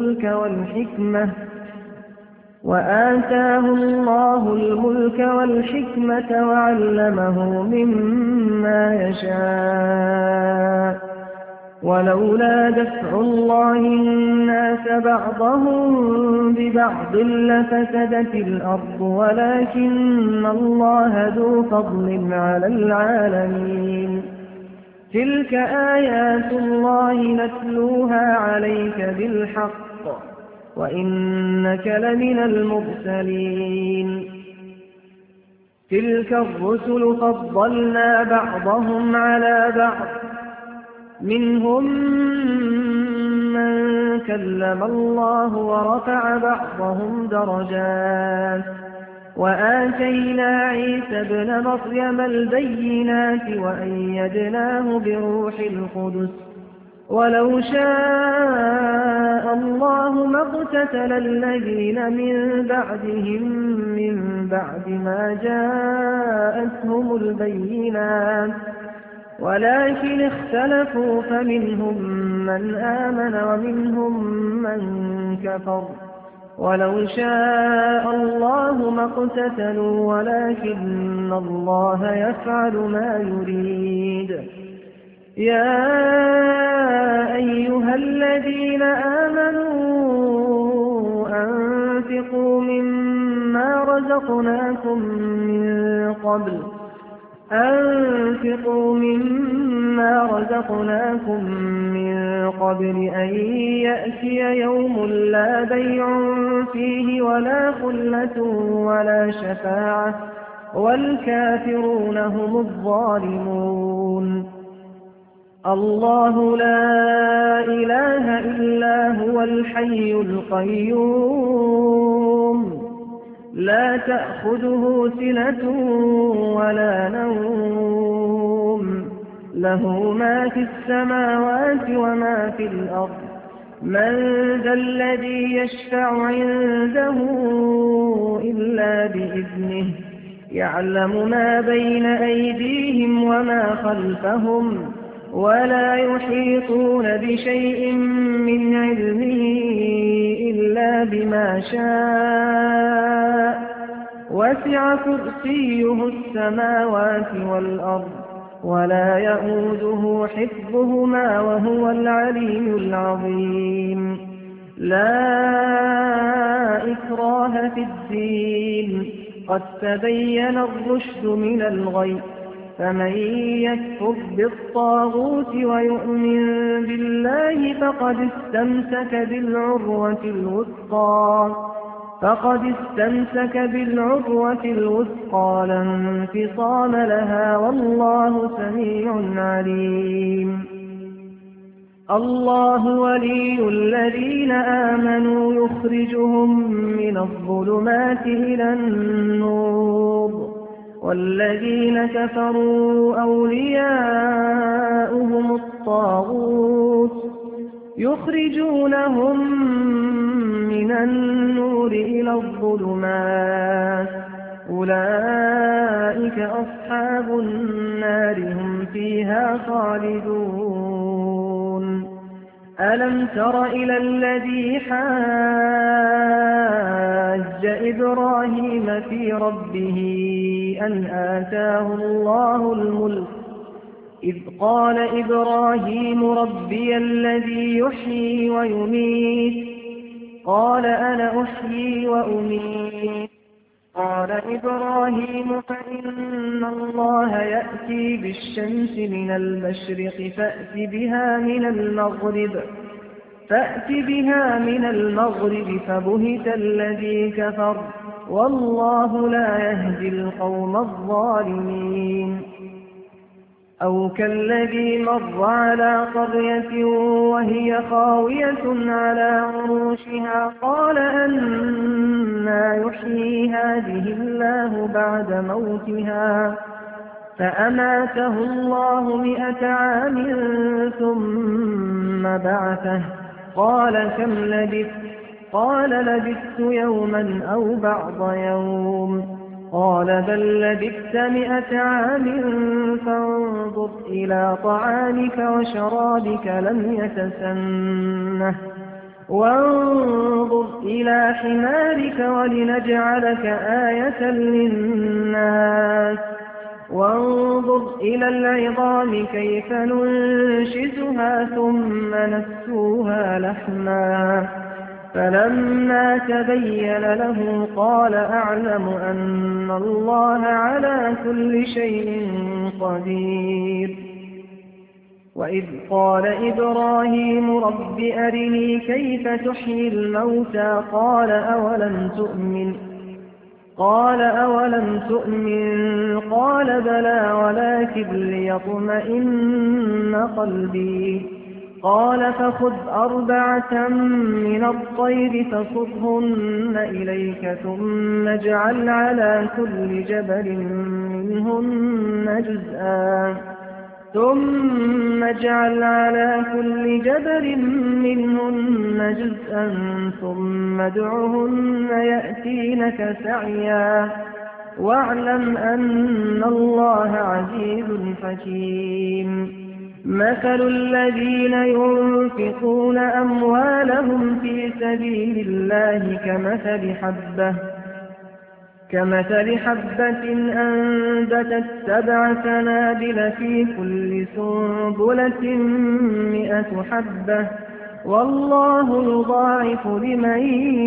الملك والحكمة وعلمه مما يشاء ولولا دفع الله الناس بعضهم ببعض لفسدت الأرض ولكن الله ذو فضل على العالمين تلك آيات الله نتلوها عليك بالحق وإنك لمن المرسلين تلك الرسل فضلنا بعضهم على بعض منهم من كلم الله ورفع بعضهم درجات وآتينا عيسى ابن مريم البينات وأيدناه بروح القدس ولو شاء الله ما اقتتل الذين من بعدهم من بعد ما جاءتهم البينات ولكن اختلفوا فمنهم من آمن ومنهم من كفر ولو شاء الله ما اقتتلوا ولكن الله يفعل ما يريد يا أيها الذين آمنوا أنفقوا مما رزقناكم من قبل أن يأتي يوم لا بيع فيه ولا خلة ولا شفاعة والكافرون هم الظالمون الله لا إله إلا هو الحي القيوم لا تأخذه سنة ولا نوم له ما في السماوات وما في الأرض من ذا الذي يشفع عنده إلا بإذنه يعلم ما بين أيديهم وما خلفهم ولا يحيطون بشيء من علمه إلا بما شاء وسع كرسيه السماوات والأرض ولا يئوده حفظهما وهو العلي العظيم لا إكراه في الدين قد تبين الرشد من الغي فمن يكفر بالطاغوت ويؤمن بالله فقد استمسك بالعروة الوثقى لا انفصام لها والله سميع عليم الله ولي الذين آمنوا يخرجهم من الظلمات إلى النور والذين كفروا أولياؤهم الطاغوت يخرجونهم من النور إلى الظلمات أولئك أصحاب النار هم فيها خالدون ألم تر إلى الذي حاج إبراهيم في ربه أن آتاه الله الملك إذ قال إبراهيم ربي الذي يحيي ويميت قال أنا أحيي وأميت قال إبراهيم فإن الله يأتي بالشمس من المشرق فأت بها من المغرب فبهت الذي كفر والله لا يهدي القوم الظالمين أو كالذي مر على قرية وهي خاوية على عروشها قال أنى يحيي هذه الله بعد موتها فأماته الله 100 عام ثم بعثه قال كم لبثت قال لبثت يوما أو بعض يوم قال بل لبثت 100 عام فانظر إلى طعامك وشرابك لم يتسنه وانظر إلى حمارك ولنجعلك آية للناس وانظر إلى العظام كيف ننشزها ثم نكسوها لحما فلما تبين له قال أعلم أن الله على كل شيء قدير وإذ قال إبراهيم رب أرني كيف تحيي الموتى قال أولم تؤمن قال بلى ولكن ليطمئن قلبي قال فخذ 4 من الطير فصرهن إليك ثم اجعل على كل جبل منهن جزءا ثم ادعهن يأتينك سعيا واعلم أن الله عزيز حكيم مثل الذين ينفقون أموالهم في سبيل الله كمثل حبة أنبتت 7 سنابل في كل سنبلة 100 حبة والله يضاعف لمن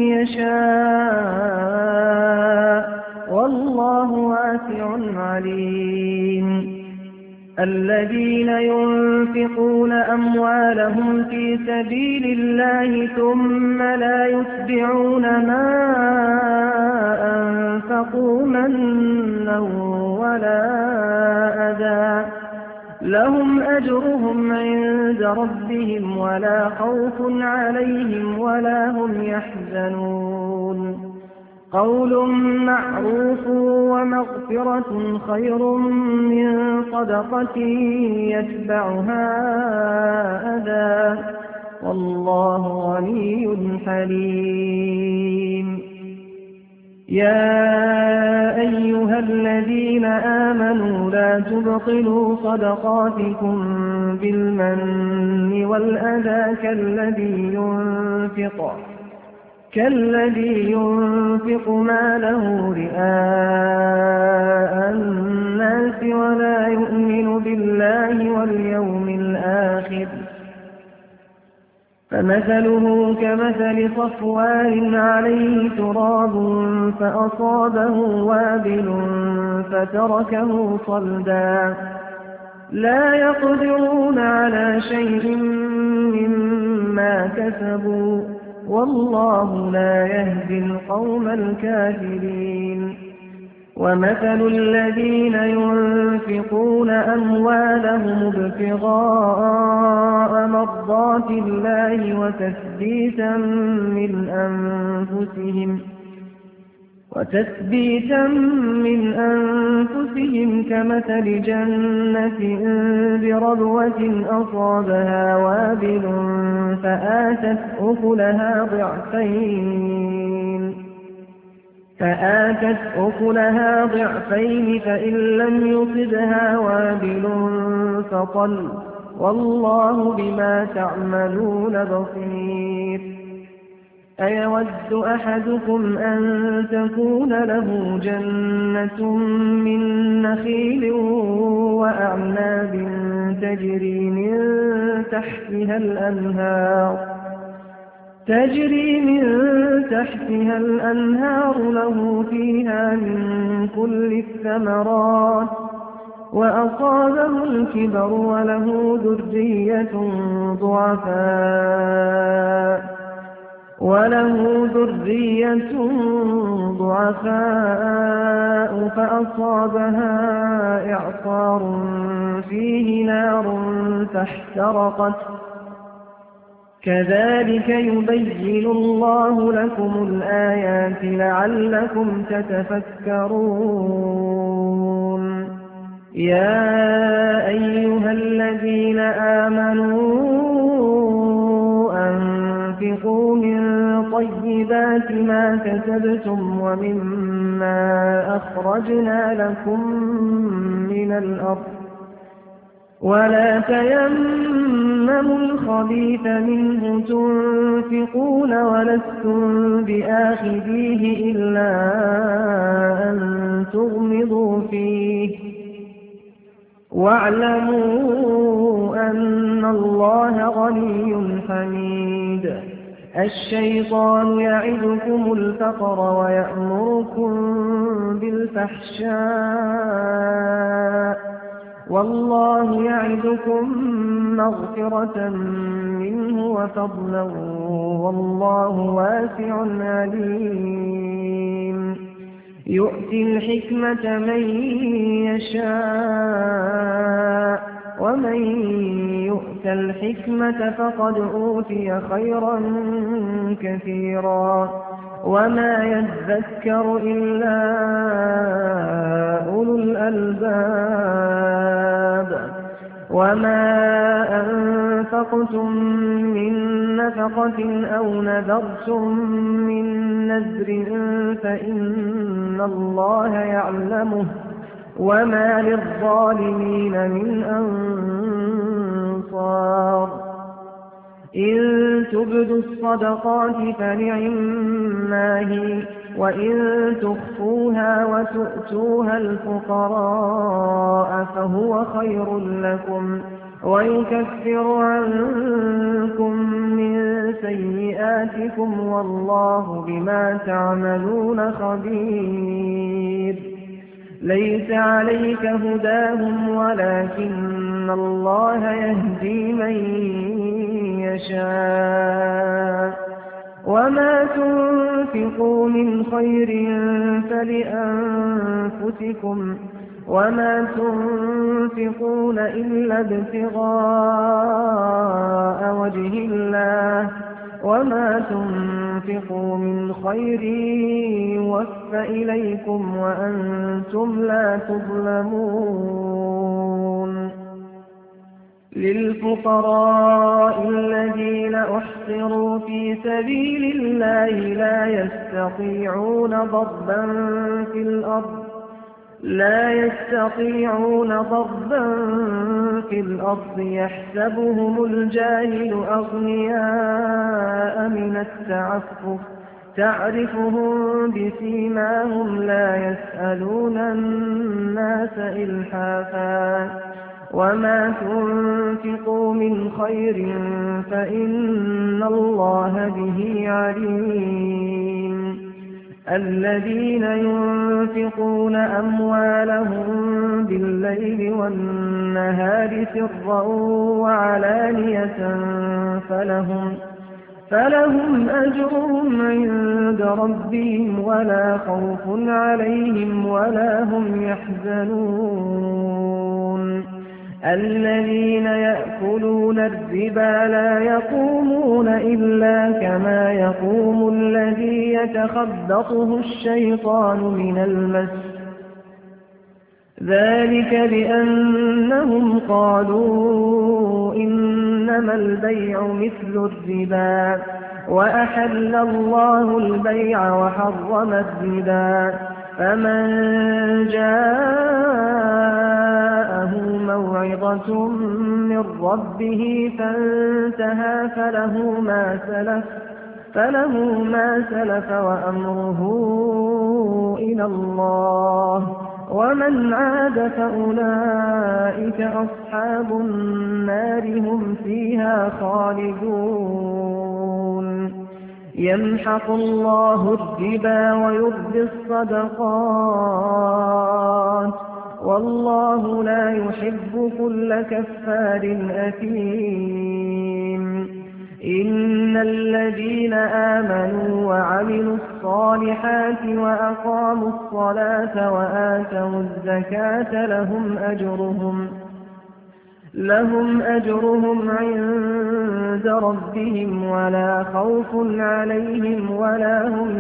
يشاء والله واسع عليم الذين ينفقون أموالهم في سبيل الله ثم لا يتبعون ما أنفقوا منا ولا أذى لهم أجرهم عند ربهم ولا خوف عليهم ولا هم يحزنون قول معروف ومغفرة خير من صدقة يتبعها أذى والله غني حليم يا أيها الذين آمنوا لا تبطلوا صدقاتكم بالمن والأذى كالذي ينفق ماله رئاء الناس ولا يؤمن بالله واليوم الآخر فمثله كمثل صفوان عليه تراب فأصابه وابل فتركه صلدا لا يقدرون على شيء مما كسبوا والله لا يهدي القوم الكافرين ومثل الذين ينفقون أموالهم ابتغاء مرضات الله وتثبيتا من أنفسهم وتثبيتا من أنفسهم كمثل جنة بربوة أصابها وابل فآتت أكلها ضعفين فإن لم يصبها وابل فطل والله بما تعملون بصير أيود أحدكم أن تكون له جنة من نخيل وأعناب تجري من تحتها الأنهار له فيها من كل الثمرات وأصابه الكبر وله ذرية ضعفاء فأصابها إعصار فيه نار فاحترقت كذلك يبين الله لكم الآيات لعلكم تتفكرون يا أيها الذين آمنوا أنفقوا من طيبات ما كسبتم ومما أخرجنا لكم من الأرض ولا تيمموا الخبيث منه تنفقون ولستم بآخذيه إلا أن تغمضوا فيه واعلموا أن الله غني حميد الشيطان يعدكم الفقر ويأمركم بالفحشاء والله يعدكم مغفرة منه وفضلا والله واسع عليم يؤتي الحكمة من يشاء ومن يؤت الحكمة فقد أوتي خيرا كثيرا وما يذكر إلا أولو الألباب وما أنفقتم من نفقة أو نذرتم من نذر فإن الله يعلمه وما للظالمين من أنصار إن تبدوا الصدقات فنعما هي وإن تخفوها وتؤتوها الفقراء فهو خير لكم ويكفر عنكم من سيئاتكم والله بما تعملون خبير ليس عليك هداهم ولكن الله يهدي من يشاء وما تنفقوا من خير فلأنفسكم وما تنفقون إلا ابتغاء وجه الله وما تنفقوا من خير يوفى إليكم وأنتم لا تظلمون للفقراء الذين أحصروا في سبيل الله لا يستطيعون ضربا في الأرض يحسبهم الجاهل أغنياء من التعفف تعرفهم بسيماهم لا يسألون الناس إلحافا وما تنفقوا من خير فإن الله به عليم الذين ينفقون أموالهم بالليل والنهار سرا وعلانية فلهم أجرهم عند ربهم ولا خوف عليهم ولا هم يحزنون الذين يأكلون الربا لا يقومون إلا كما يقوم الذي يتخبطه الشيطان من المس، ذلك بأنهم قالوا إنما البيع مثل الربا وأحل الله البيع وحرم الربا، فمن جاءه موعظة من ربه فانتهى فله ما سلف وأمره إلى الله، ومن عاد فأولئك أصحاب النار هم فيها خالدون. يمحق الله الربا ويربي الصدقات، والله لا يحب كل كفار أثيم. إن الذين آمنوا وعملوا الصالحات وأقاموا الصلاة وآتوا الزكاة لهم أجرهم عند ربهم ولا خوف عليهم ولا هم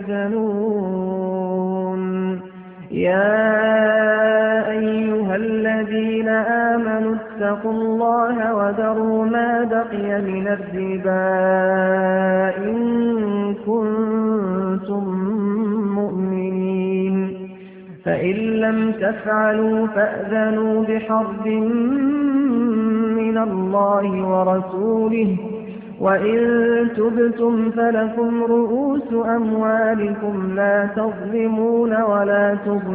يحزنون. يا أيها الذين آمنوا اتقوا الله وذروا ما بقي من الربا إن كنتم مؤمنين، فإن لم تفعلوا فأذنوا بحرب من الله ورسوله، وإن تبتم فلكم رؤوس أموالكم لا تظلمون ولا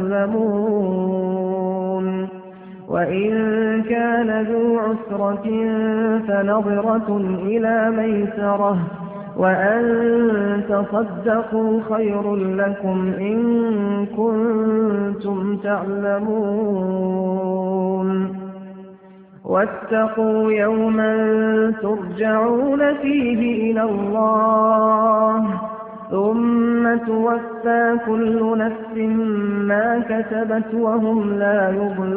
تظلمون، وإن كان ذو عسرة فنظرة إلى ميسرة، وأن تصدقوا خير لكم إن كنتم تعلمون. واتقوا يوما ترجعون فيه إلى الله ثم توفى كل نفس ما كسبت وهم لا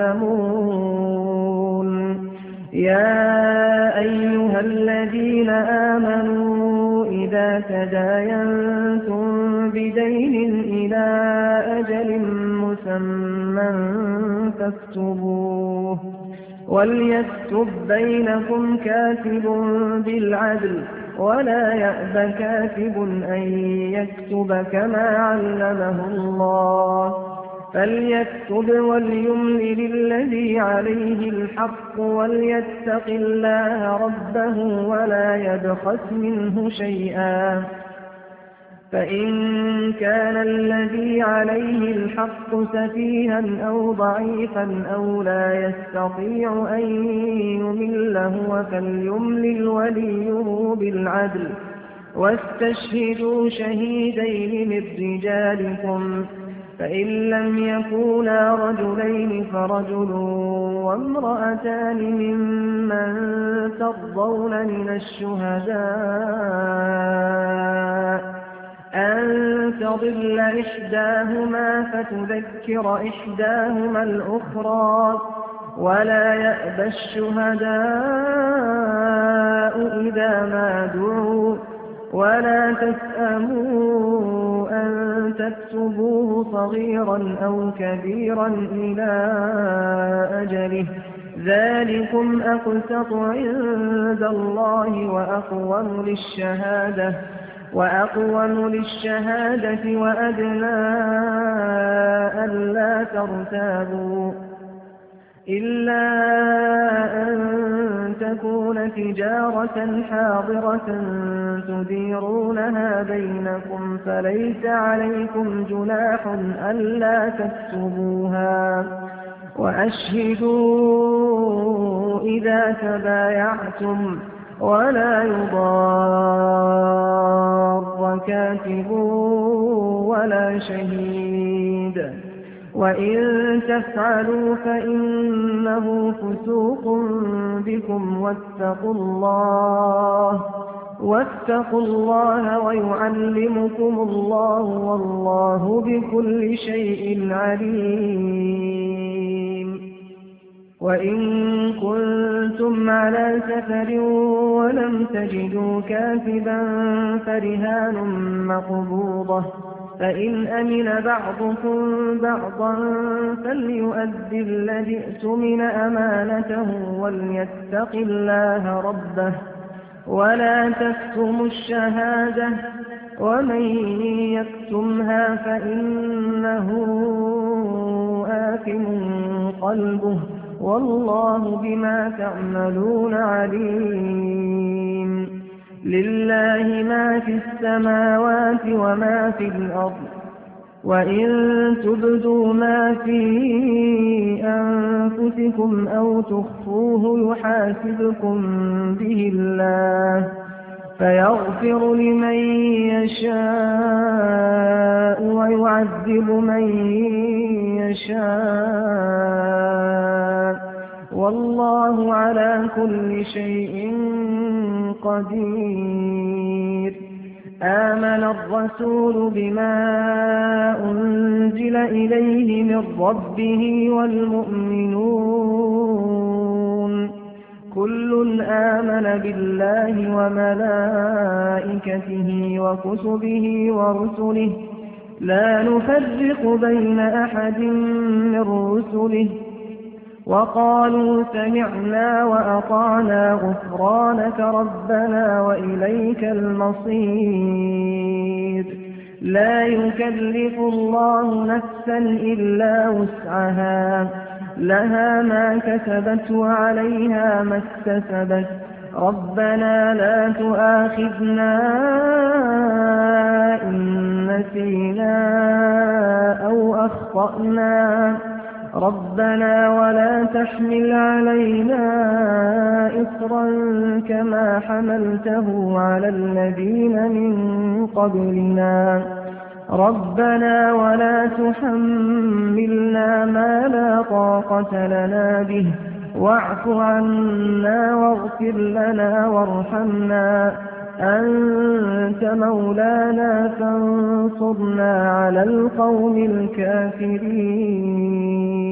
يظلمون. يا أيها الذين آمنوا إذا تداينتم بدين إلى أجل مسمى فاكتبوه، وليكتب بينكم كاتب بالعدل ولا يأب كاتب أن يكتب كما علمه الله، فليكتب وليملل الذي عليه الحق وليتق الله ربه ولا يبخس منه شيئا، فإن كان الذي عليه الحق سفيها أو ضعيفا أو لا يستطيع أن يمل هو فليملل وليه بالعدل، واستشهدوا شهيدين من رجالكم، فإن لم يكونا رجلين فرجل وامرأتان ممن ترضون من الشهداء أن تضل إحداهما فتذكر إحداهما الأخرى، ولا يأبى الشهداء إذا ما دعوا، ولا تسأموا أن تكتبوه صغيرا أو كبيرا إلى أجله، ذلكم أقسط عند الله وأقوم للشهادة وأدنى ألا ترتابوا، إلا أن تكون تجارة حاضرة تديرونها بينكم فليس عليكم جناح ألا تكتبوها، وأشهدوا إذا تبايعتم، ولا يضار كاتب ولا شهيد، وإن تفعلوا فإنه فسوق بكم، واتقوا الله ويعلمكم الله والله بكل شيء عليم. وإن كنتم على سفر ولم تجدوا كاتبا فرهان مقبوضة، فإن أمن بعضكم بعضا فليؤدي الذي اؤتمن أمانته وليتق الله ربه ولا تكتموا الشهادة، ومن يكتمها فإنه آثم قلبه والله بما تعملون عليم. لله ما في السماوات وما في الأرض، وإن تبدوا ما في أنفسكم أو تخفوه يحاسبكم به الله فيغفر لمن يشاء ويعذب من يشاء والله على كل شيء قدير. آمن الرسول بما أنزل إليه من ربه والمؤمنون كل آمن بالله وملائكته وكتبه ورسله لا نفرق بين أحد من رسله وقالوا سمعنا وأطعنا غفرانك ربنا وإليك المصير. لا يكلف الله نفسا إلا وسعها، لها ما كسبت وعليها ما اكتسبت. ربنا لا تؤاخذنا إن نسينا أو أخطأنا، ربنا ولا تحمل علينا إصرا كما حملته على الذين من قبلنا، ربنا ولا تحملنا ما لا طاقة لنا به واعف عنا واغفر لنا وارحمنا أنت مولانا فانصرنا على القوم الكافرين.